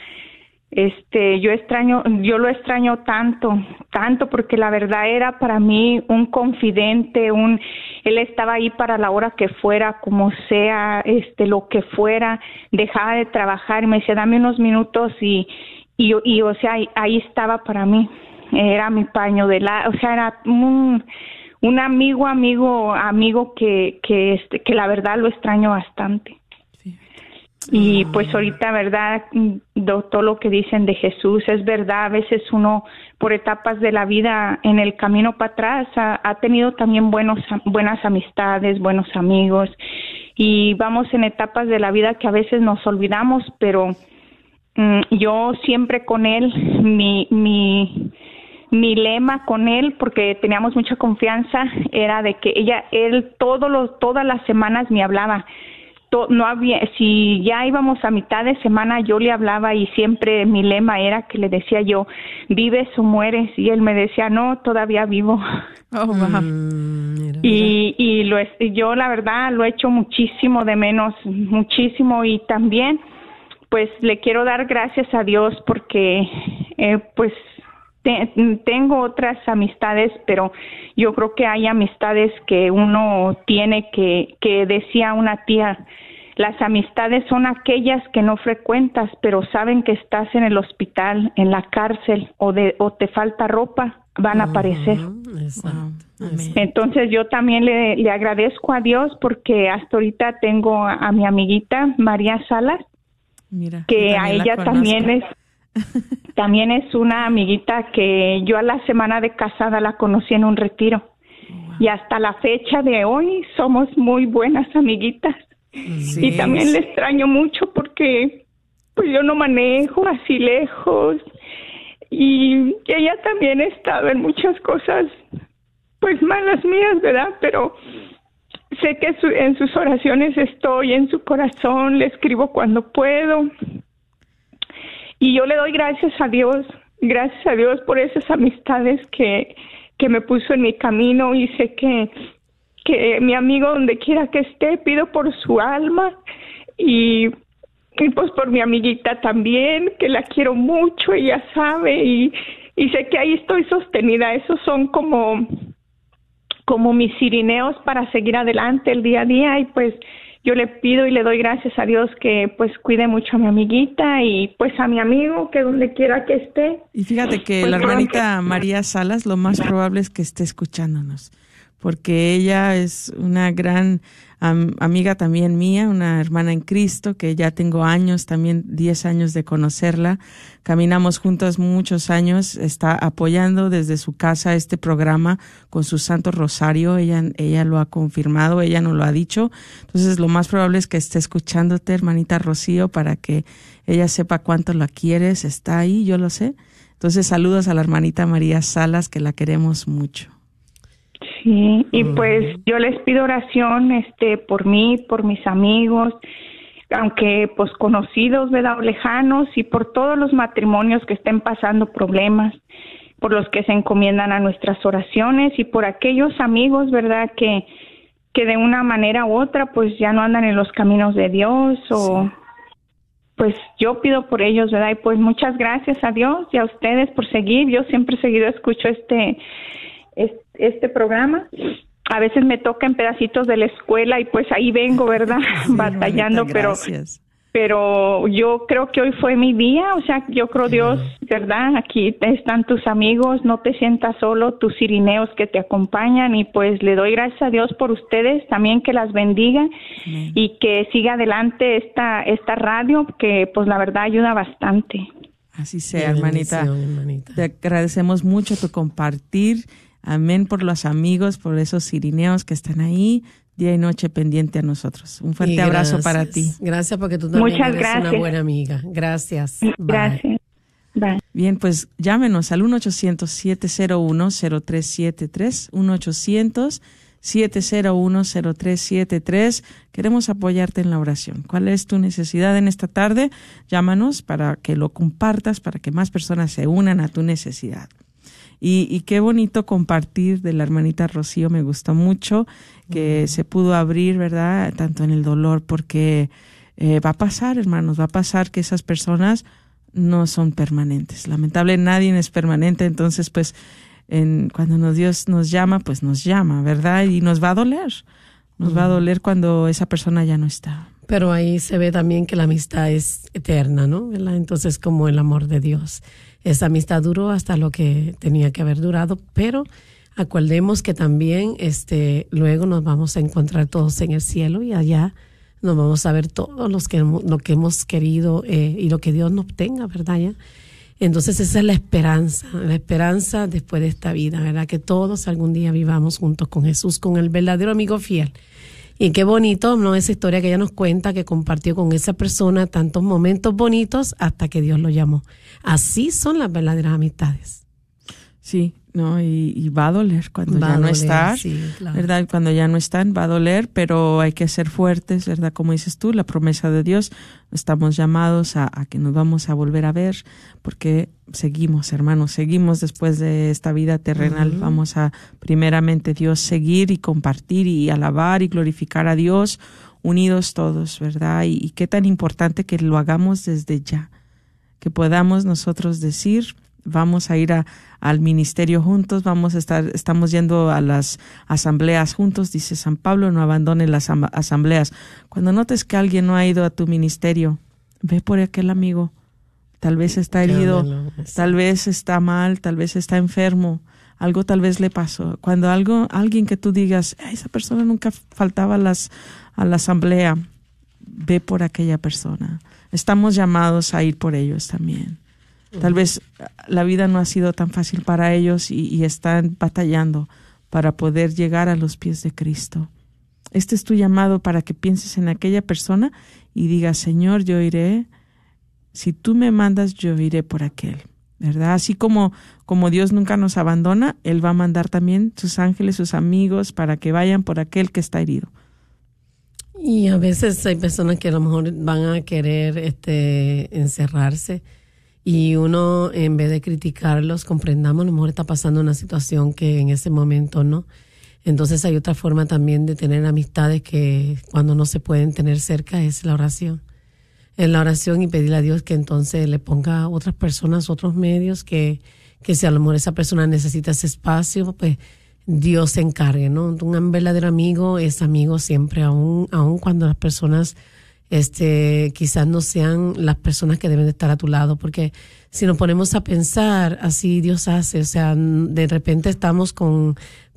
yo lo extraño tanto porque la verdad era para mí un confidente, él estaba ahí para la hora que fuera, como sea, lo que fuera, dejaba de trabajar y me decía, dame unos minutos y o sea, ahí estaba para mí, era mi paño o sea, era un amigo que la verdad lo extraño bastante. Y pues ahorita, verdad, todo lo que dicen de Jesús es verdad. A veces uno, por etapas de la vida, en el camino para atrás, ha tenido también buenas amistades, buenos amigos, y vamos en etapas de la vida que a veces nos olvidamos, pero yo siempre con él, mi lema con él, porque teníamos mucha confianza, era de que él todas las semanas me hablaba. No había, si ya íbamos a mitad de semana, yo le hablaba y siempre mi lema era que le decía yo, ¿vives o mueres? Y él me decía, no, todavía vivo. Oh, wow. Mira, Y yo la verdad lo he hecho muchísimo de menos, muchísimo, y también pues le quiero dar gracias a Dios porque pues tengo otras amistades, pero yo creo que hay amistades que uno tiene que decía una tía, las amistades son aquellas que no frecuentas, pero saben que estás en el hospital, en la cárcel o te falta ropa, van a aparecer. Exacto. Wow. Amén. Entonces yo también le agradezco a Dios porque hasta ahorita tengo a mi amiguita María Salas, Mira, que yo a también la ella conozco. también es una amiguita que yo a la semana de casada la conocí en un retiro. Y hasta la fecha de hoy somos muy buenas amiguitas. Sí. Y también le extraño mucho porque pues yo no manejo así lejos. Y ella también ha estado en muchas cosas pues malas mías, ¿verdad? Pero sé que en sus oraciones estoy, en su corazón, le escribo cuando puedo. Y yo le doy gracias a Dios por esas amistades que me puso en mi camino, y sé que mi amigo donde quiera que esté, pido por su alma y pues por mi amiguita también, que la quiero mucho, ella sabe, y sé que ahí estoy sostenida. Esos son como mis cirineos para seguir adelante el día a día, y pues yo le pido y le doy gracias a Dios que pues cuide mucho a mi amiguita y pues a mi amigo, que donde quiera que esté. Y fíjate que Pues la creo hermanita María Salas lo más probable es que esté escuchándonos, porque ella es una gran amiga también mía, una hermana en Cristo, que ya tengo años, también 10 años de conocerla. Caminamos juntas muchos años, está apoyando desde su casa este programa con su Santo Rosario. Ella lo ha confirmado, ella nos lo ha dicho. Entonces, lo más probable es que esté escuchándote, hermanita Rocío, para que ella sepa cuánto la quieres. Está ahí, yo lo sé. Entonces, saludos a la hermanita María Salas, que la queremos mucho. Sí, y pues yo les pido oración por mí, por mis amigos, aunque pues conocidos, ¿verdad?, o lejanos, y por todos los matrimonios que estén pasando problemas, por los que se encomiendan a nuestras oraciones, y por aquellos amigos, ¿verdad?, que de una manera u otra pues ya no andan en los caminos de Dios, o sí. Pues yo pido por ellos, ¿verdad? Y pues muchas gracias a Dios y a ustedes por seguir. Yo siempre seguido escucho este programa. A veces me toca en pedacitos de la escuela y pues ahí vengo, ¿verdad? Sí, batallando, pero yo creo que hoy fue mi día, o sea, yo creo Dios, ¿verdad? Aquí están tus amigos, no te sientas solo, tus cirineos que te acompañan, y pues le doy gracias a Dios por ustedes, también que las bendiga y que siga adelante esta radio, que pues la verdad ayuda bastante. Así sea, hermanita. Te agradecemos mucho tu compartir. Amén por los amigos, por esos cirineos que están ahí día y noche pendiente a nosotros. Un fuerte abrazo para ti. Gracias, porque tú también Muchas eres gracias. una buena amiga. Gracias. Gracias. Bye. Bien, pues llámenos al 1-800-701-0373, 1-800-701-0373. Queremos apoyarte en la oración. ¿Cuál es tu necesidad en esta tarde? Llámanos para que lo compartas, para que más personas se unan a tu necesidad. Y qué bonito compartir de la hermanita Rocío, me gustó mucho que se pudo abrir, ¿verdad? Tanto en el dolor, porque va a pasar, hermanos, va a pasar que esas personas no son permanentes. Lamentablemente nadie es permanente, entonces pues cuando Dios nos llama, pues nos llama, ¿verdad? Y nos va a doler, va a doler cuando esa persona ya no está. Pero ahí se ve también que la amistad es eterna, ¿no? ¿Verdad? Entonces, como el amor de Dios. Esa amistad duró hasta lo que tenía que haber durado, pero acordemos que también luego nos vamos a encontrar todos en el cielo, y allá nos vamos a ver todos lo que hemos querido y lo que Dios nos tenga, ¿verdad? ¿Ya? Entonces esa es la esperanza después de esta vida, ¿verdad? Que todos algún día vivamos juntos con Jesús, con el verdadero amigo fiel. Y qué bonito, ¿no? Esa historia que ella nos cuenta, que compartió con esa persona tantos momentos bonitos hasta que Dios lo llamó. Así son las verdaderas amistades. Sí, ¿no? Y va a doler cuando ya no están, sí, claro. ¿verdad? Cuando ya no están, va a doler, pero hay que ser fuertes, ¿verdad? Como dices tú, la promesa de Dios, estamos llamados a que nos vamos a volver a ver, porque seguimos, hermanos, seguimos después de esta vida terrenal. Vamos a, primeramente, Dios, seguir y compartir y alabar y glorificar a Dios, unidos todos, ¿verdad? Y qué tan importante que lo hagamos desde ya, que podamos nosotros decir, vamos a ir al ministerio juntos, estamos yendo a las asambleas juntos, dice San Pablo, no abandones las asambleas. Cuando notes que alguien no ha ido a tu ministerio, ve por aquel amigo, tal vez está herido, tal vez está mal, tal vez está enfermo, algo tal vez le pasó. Cuando alguien que tú digas, esa persona nunca faltaba a la asamblea, ve por aquella persona. Estamos llamados a ir por ellos también. Tal vez la vida no ha sido tan fácil para ellos y están batallando para poder llegar a los pies de Cristo. Este es tu llamado para que pienses en aquella persona y digas, Señor, yo iré, si tú me mandas, yo iré por aquel, ¿verdad? Así como Dios nunca nos abandona, Él va a mandar también sus ángeles, sus amigos, para que vayan por aquel que está herido. Y a veces hay personas que a lo mejor van a querer encerrarse, y uno, en vez de criticarlos, comprendamos, a lo mejor está pasando una situación que en ese momento no. Entonces hay otra forma también de tener amistades que cuando no se pueden tener cerca es la oración. En la oración, y pedirle a Dios que entonces le ponga a otras personas, otros medios, que si a lo mejor esa persona necesita ese espacio, pues Dios se encargue, ¿no? Un verdadero amigo es amigo siempre, aun cuando las personas quizás no sean las personas que deben de estar a tu lado, porque si nos ponemos a pensar, así Dios hace, o sea, de repente estamos con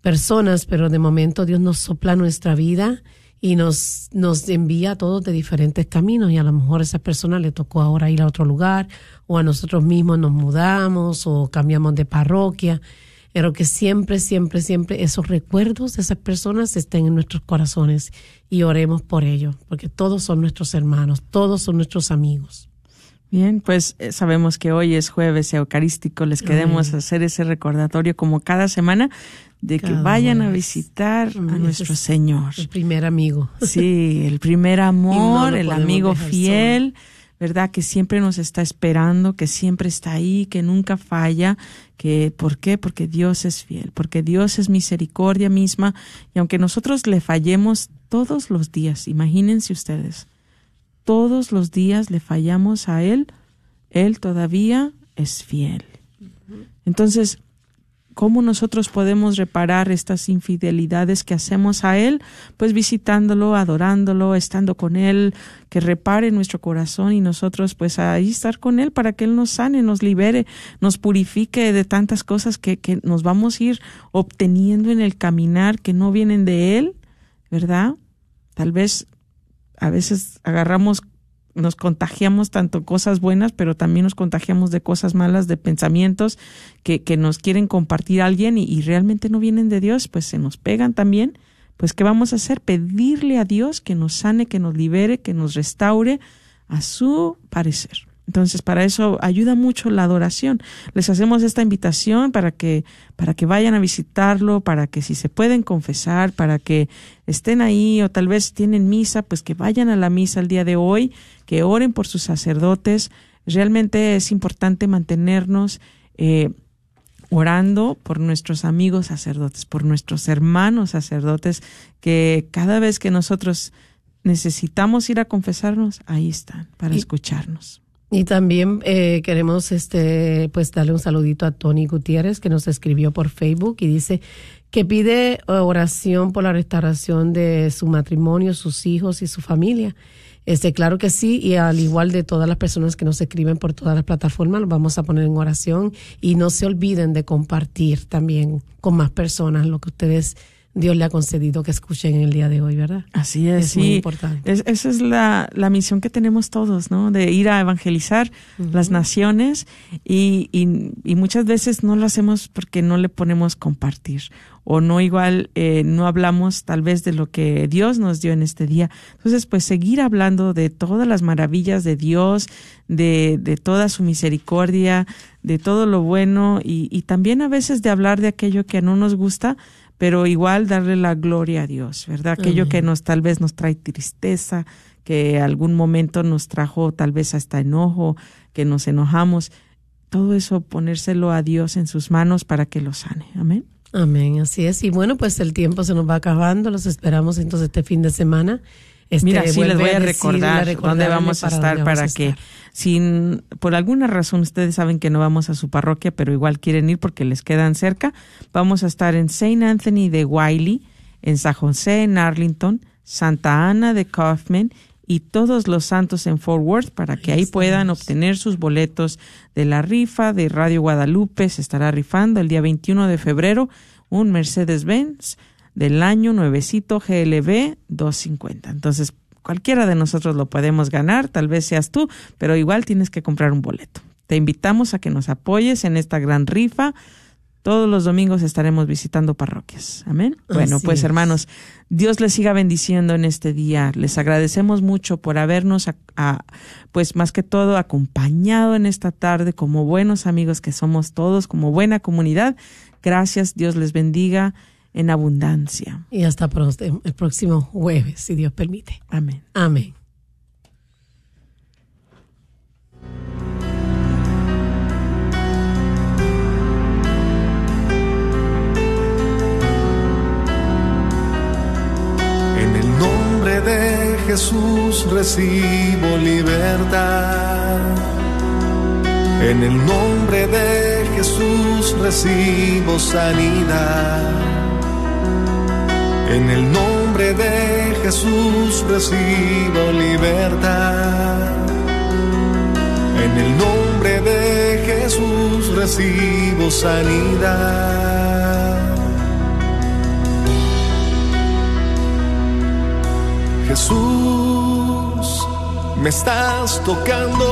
personas, pero de momento Dios nos sopla nuestra vida y nos envía a todos de diferentes caminos, y a lo mejor a esa persona le tocó ahora ir a otro lugar, o a nosotros mismos nos mudamos o cambiamos de parroquia, pero que siempre, siempre, siempre esos recuerdos de esas personas estén en nuestros corazones y oremos por ellos, porque todos son nuestros hermanos, todos son nuestros amigos. Bien, pues sabemos que hoy es jueves eucarístico, les queremos hacer ese recordatorio como cada semana de que vayan a visitar a nuestro Señor. El primer amigo. Sí, el primer amor, el amigo fiel, ¿verdad? Que siempre nos está esperando, que siempre está ahí, que nunca falla. ¿Por qué? Porque Dios es fiel, porque Dios es misericordia misma, y aunque nosotros le fallemos todos los días, imagínense ustedes, todos los días le fallamos a Él todavía es fiel. Entonces, ¿cómo nosotros podemos reparar estas infidelidades que hacemos a Él? Pues visitándolo, adorándolo, estando con Él, que repare nuestro corazón, y nosotros pues ahí estar con Él para que Él nos sane, nos libere, nos purifique de tantas cosas que nos vamos a ir obteniendo en el caminar que no vienen de Él, ¿verdad? Tal vez a veces nos contagiamos tanto cosas buenas, pero también nos contagiamos de cosas malas, de pensamientos que nos quieren compartir a alguien y realmente no vienen de Dios, pues se nos pegan también. Pues ¿qué vamos a hacer? Pedirle a Dios que nos sane, que nos libere, que nos restaure a su parecer. Entonces, para eso ayuda mucho la adoración. Les hacemos esta invitación para que vayan a visitarlo, para que si se pueden confesar, para que estén ahí, o tal vez tienen misa, pues que vayan a la misa el día de hoy, que oren por sus sacerdotes. Realmente es importante mantenernos orando por nuestros amigos sacerdotes, por nuestros hermanos sacerdotes, que cada vez que nosotros necesitamos ir a confesarnos, ahí están para escucharnos. Y también queremos pues darle un saludito a Tony Gutiérrez, que nos escribió por Facebook y dice que pide oración por la restauración de su matrimonio, sus hijos y su familia. Claro que sí, y al igual de todas las personas que nos escriben por todas las plataformas, los vamos a poner en oración, y no se olviden de compartir también con más personas lo que ustedes Dios le ha concedido que escuchen en el día de hoy, ¿verdad? Así es, sí. Muy importante. Esa es la misión que tenemos todos, ¿no? De ir a evangelizar las naciones, y muchas veces no lo hacemos porque no le ponemos compartir, o no no hablamos tal vez de lo que Dios nos dio en este día. Entonces, pues seguir hablando de todas las maravillas de Dios, de toda su misericordia, de todo lo bueno, y también a veces de hablar de aquello que no nos gusta, pero igual darle la gloria a Dios, ¿verdad? Aquello que tal vez nos trae tristeza, que algún momento nos trajo tal vez hasta enojo, que nos enojamos, todo eso ponérselo a Dios en sus manos para que lo sane. Amén. Amén, así es. Y bueno, pues el tiempo se nos va acabando, los esperamos entonces este fin de semana. Mira, sí les voy a recordar dónde vamos a estar para que, si por alguna razón ustedes saben que no vamos a su parroquia, pero igual quieren ir porque les quedan cerca, vamos a estar en St. Anthony de Wiley, en San José, en Arlington, Santa Ana de Kaufman y Todos los Santos en Fort Worth, para que ahí puedan obtener sus boletos de la rifa de Radio Guadalupe. Se estará rifando el día 21 de febrero un Mercedes-Benz del año nuevecito GLB 250. Entonces, cualquiera de nosotros lo podemos ganar, tal vez seas tú, pero igual tienes que comprar un boleto. Te invitamos a que nos apoyes en esta gran rifa. Todos los domingos estaremos visitando parroquias. Amén. Bueno, pues hermanos, Dios les siga bendiciendo en este día. Les agradecemos mucho por habernos, pues más que todo, acompañado en esta tarde como buenos amigos que somos todos, como buena comunidad. Gracias, Dios les bendiga en abundancia. Y hasta el próximo jueves, si Dios permite. Amén. Amén. En el nombre de Jesús recibo libertad. En el nombre de Jesús recibo sanidad. En el nombre de Jesús recibo libertad. En el nombre de Jesús recibo sanidad. Jesús, me estás tocando.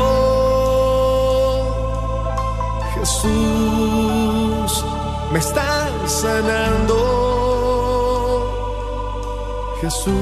Jesús, me estás sanando. Jesús,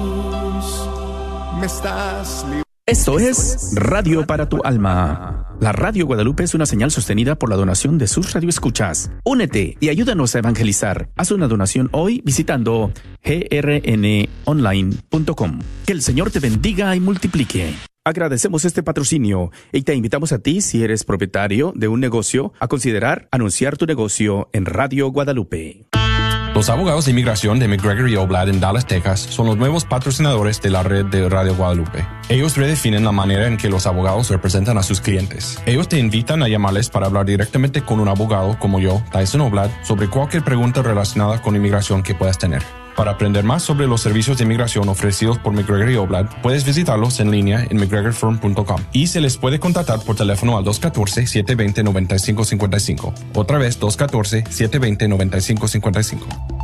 me estás librando. Esto es Radio para tu Alma. La Radio Guadalupe es una señal sostenida por la donación de sus radioescuchas. Únete y ayúdanos a evangelizar. Haz una donación hoy visitando grnonline.com. Que el Señor te bendiga y multiplique. Agradecemos este patrocinio y te invitamos a ti, si eres propietario de un negocio, a considerar anunciar tu negocio en Radio Guadalupe. Los abogados de inmigración de McGregor y Oblad en Dallas, Texas, son los nuevos patrocinadores de la red de Radio Guadalupe. Ellos redefinen la manera en que los abogados representan a sus clientes. Ellos te invitan a llamarles para hablar directamente con un abogado como yo, Tyson Oblad, sobre cualquier pregunta relacionada con inmigración que puedas tener. Para aprender más sobre los servicios de inmigración ofrecidos por McGregor y Oblad, puedes visitarlos en línea en mcgregorfirm.com y se les puede contactar por teléfono al 214-720-9555. Otra vez, 214-720-9555.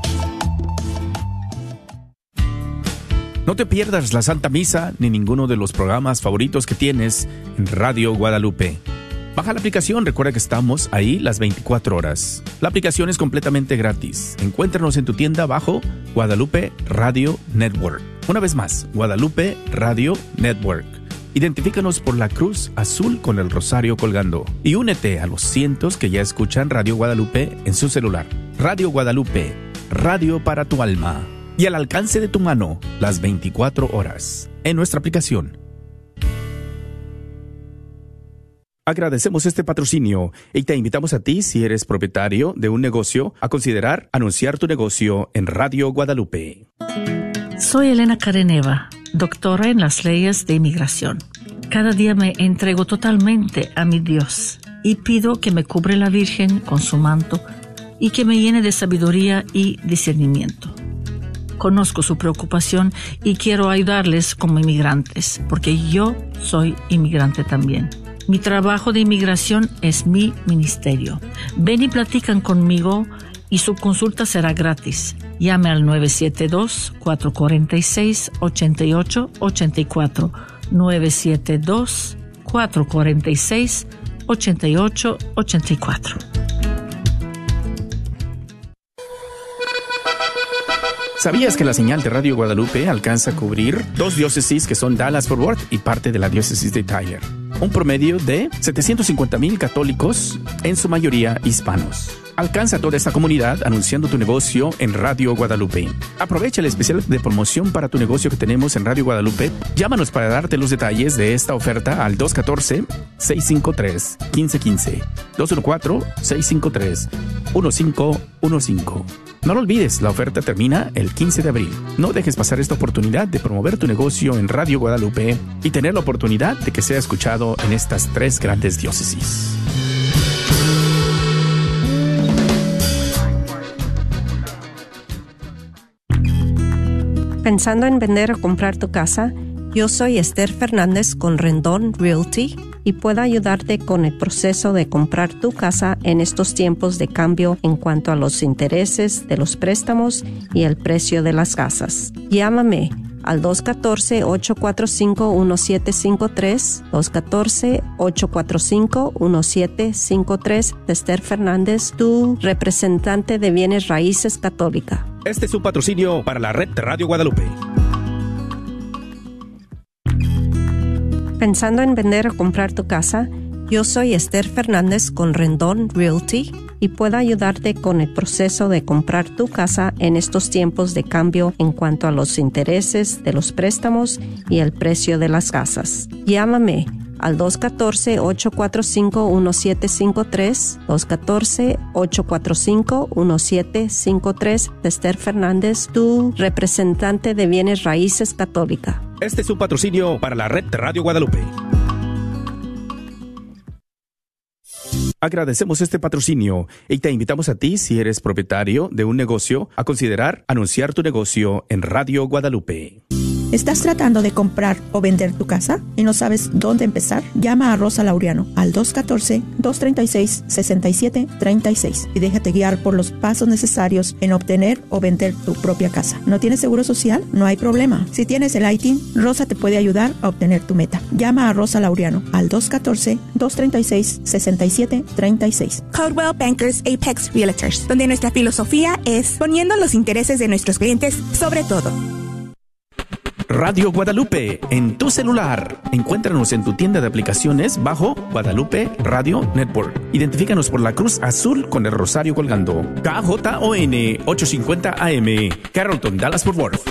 No te pierdas la Santa Misa ni ninguno de los programas favoritos que tienes en Radio Guadalupe. Baja la aplicación, recuerda que estamos ahí las 24 horas. La aplicación es completamente gratis. Encuéntranos en tu tienda bajo Guadalupe Radio Network. Una vez más, Guadalupe Radio Network. Identifícanos por la cruz azul con el rosario colgando. Y únete a los cientos que ya escuchan Radio Guadalupe en su celular. Radio Guadalupe, radio para tu alma. Y al alcance de tu mano, las 24 horas. En nuestra aplicación. Agradecemos este patrocinio y te invitamos a ti, si eres propietario de un negocio, a considerar anunciar tu negocio en Radio Guadalupe. Soy Elena Careneva, doctora en las leyes de inmigración. Cada día me entrego totalmente a mi Dios y pido que me cubre la Virgen con su manto y que me llene de sabiduría y discernimiento. Conozco su preocupación y quiero ayudarles como inmigrantes, porque yo soy inmigrante también. Mi trabajo de inmigración es mi ministerio. Ven y platican conmigo y su consulta será gratis. Llame al 972-446-8884. 972-446-8884. ¿Sabías que la señal de Radio Guadalupe alcanza a cubrir 2 diócesis que son Dallas-Fort Worth y parte de la diócesis de Tyler? Un promedio de 750,000 católicos, en su mayoría hispanos. Alcanza toda esta comunidad anunciando tu negocio en Radio Guadalupe. Aprovecha el especial de promoción para tu negocio que tenemos en Radio Guadalupe. Llámanos para darte los detalles de esta oferta al 214-653-1515. 214-653-1515. No lo olvides, la oferta termina el 15 de abril. No dejes pasar esta oportunidad de promover tu negocio en Radio Guadalupe y tener la oportunidad de que sea escuchado en estas 3 grandes diócesis. ¿Pensando en vender o comprar tu casa? Yo soy Esther Fernández con Rendón Realty y puedo ayudarte con el proceso de comprar tu casa en estos tiempos de cambio en cuanto a los intereses de los préstamos y el precio de las casas. Llámame al 214-845-1753, 214-845-1753, Esther Fernández, tu representante de bienes raíces católica. Este es un patrocinio para la red de Radio Guadalupe. ¿Pensando en vender o comprar tu casa? Yo soy Esther Fernández con Rendón Realty y puedo ayudarte con el proceso de comprar tu casa en estos tiempos de cambio en cuanto a los intereses de los préstamos y el precio de las casas. Llámame al 214-845-1753, 214-845-1753, Esther Fernández, tu representante de bienes raíces católica. Este es un patrocinio para la red de Radio Guadalupe. Agradecemos este patrocinio y te invitamos a ti, si eres propietario de un negocio, a considerar anunciar tu negocio en Radio Guadalupe. ¿Estás tratando de comprar o vender tu casa y no sabes dónde empezar? Llama a Rosa Laureano al 214-236-6736 y déjate guiar por los pasos necesarios en obtener o vender tu propia casa. ¿No tienes seguro social? No hay problema. Si tienes el ITIN, Rosa te puede ayudar a obtener tu meta. Llama a Rosa Laureano al 214-236-6736. Coldwell Bankers Apex Realtors, donde nuestra filosofía es poniendo los intereses de nuestros clientes sobre todo. Radio Guadalupe en tu celular. Encuéntranos en tu tienda de aplicaciones bajo Guadalupe Radio Network. Identifícanos por la cruz azul con el rosario colgando. KJON 850 AM, Carrollton, Dallas, Fort Worth.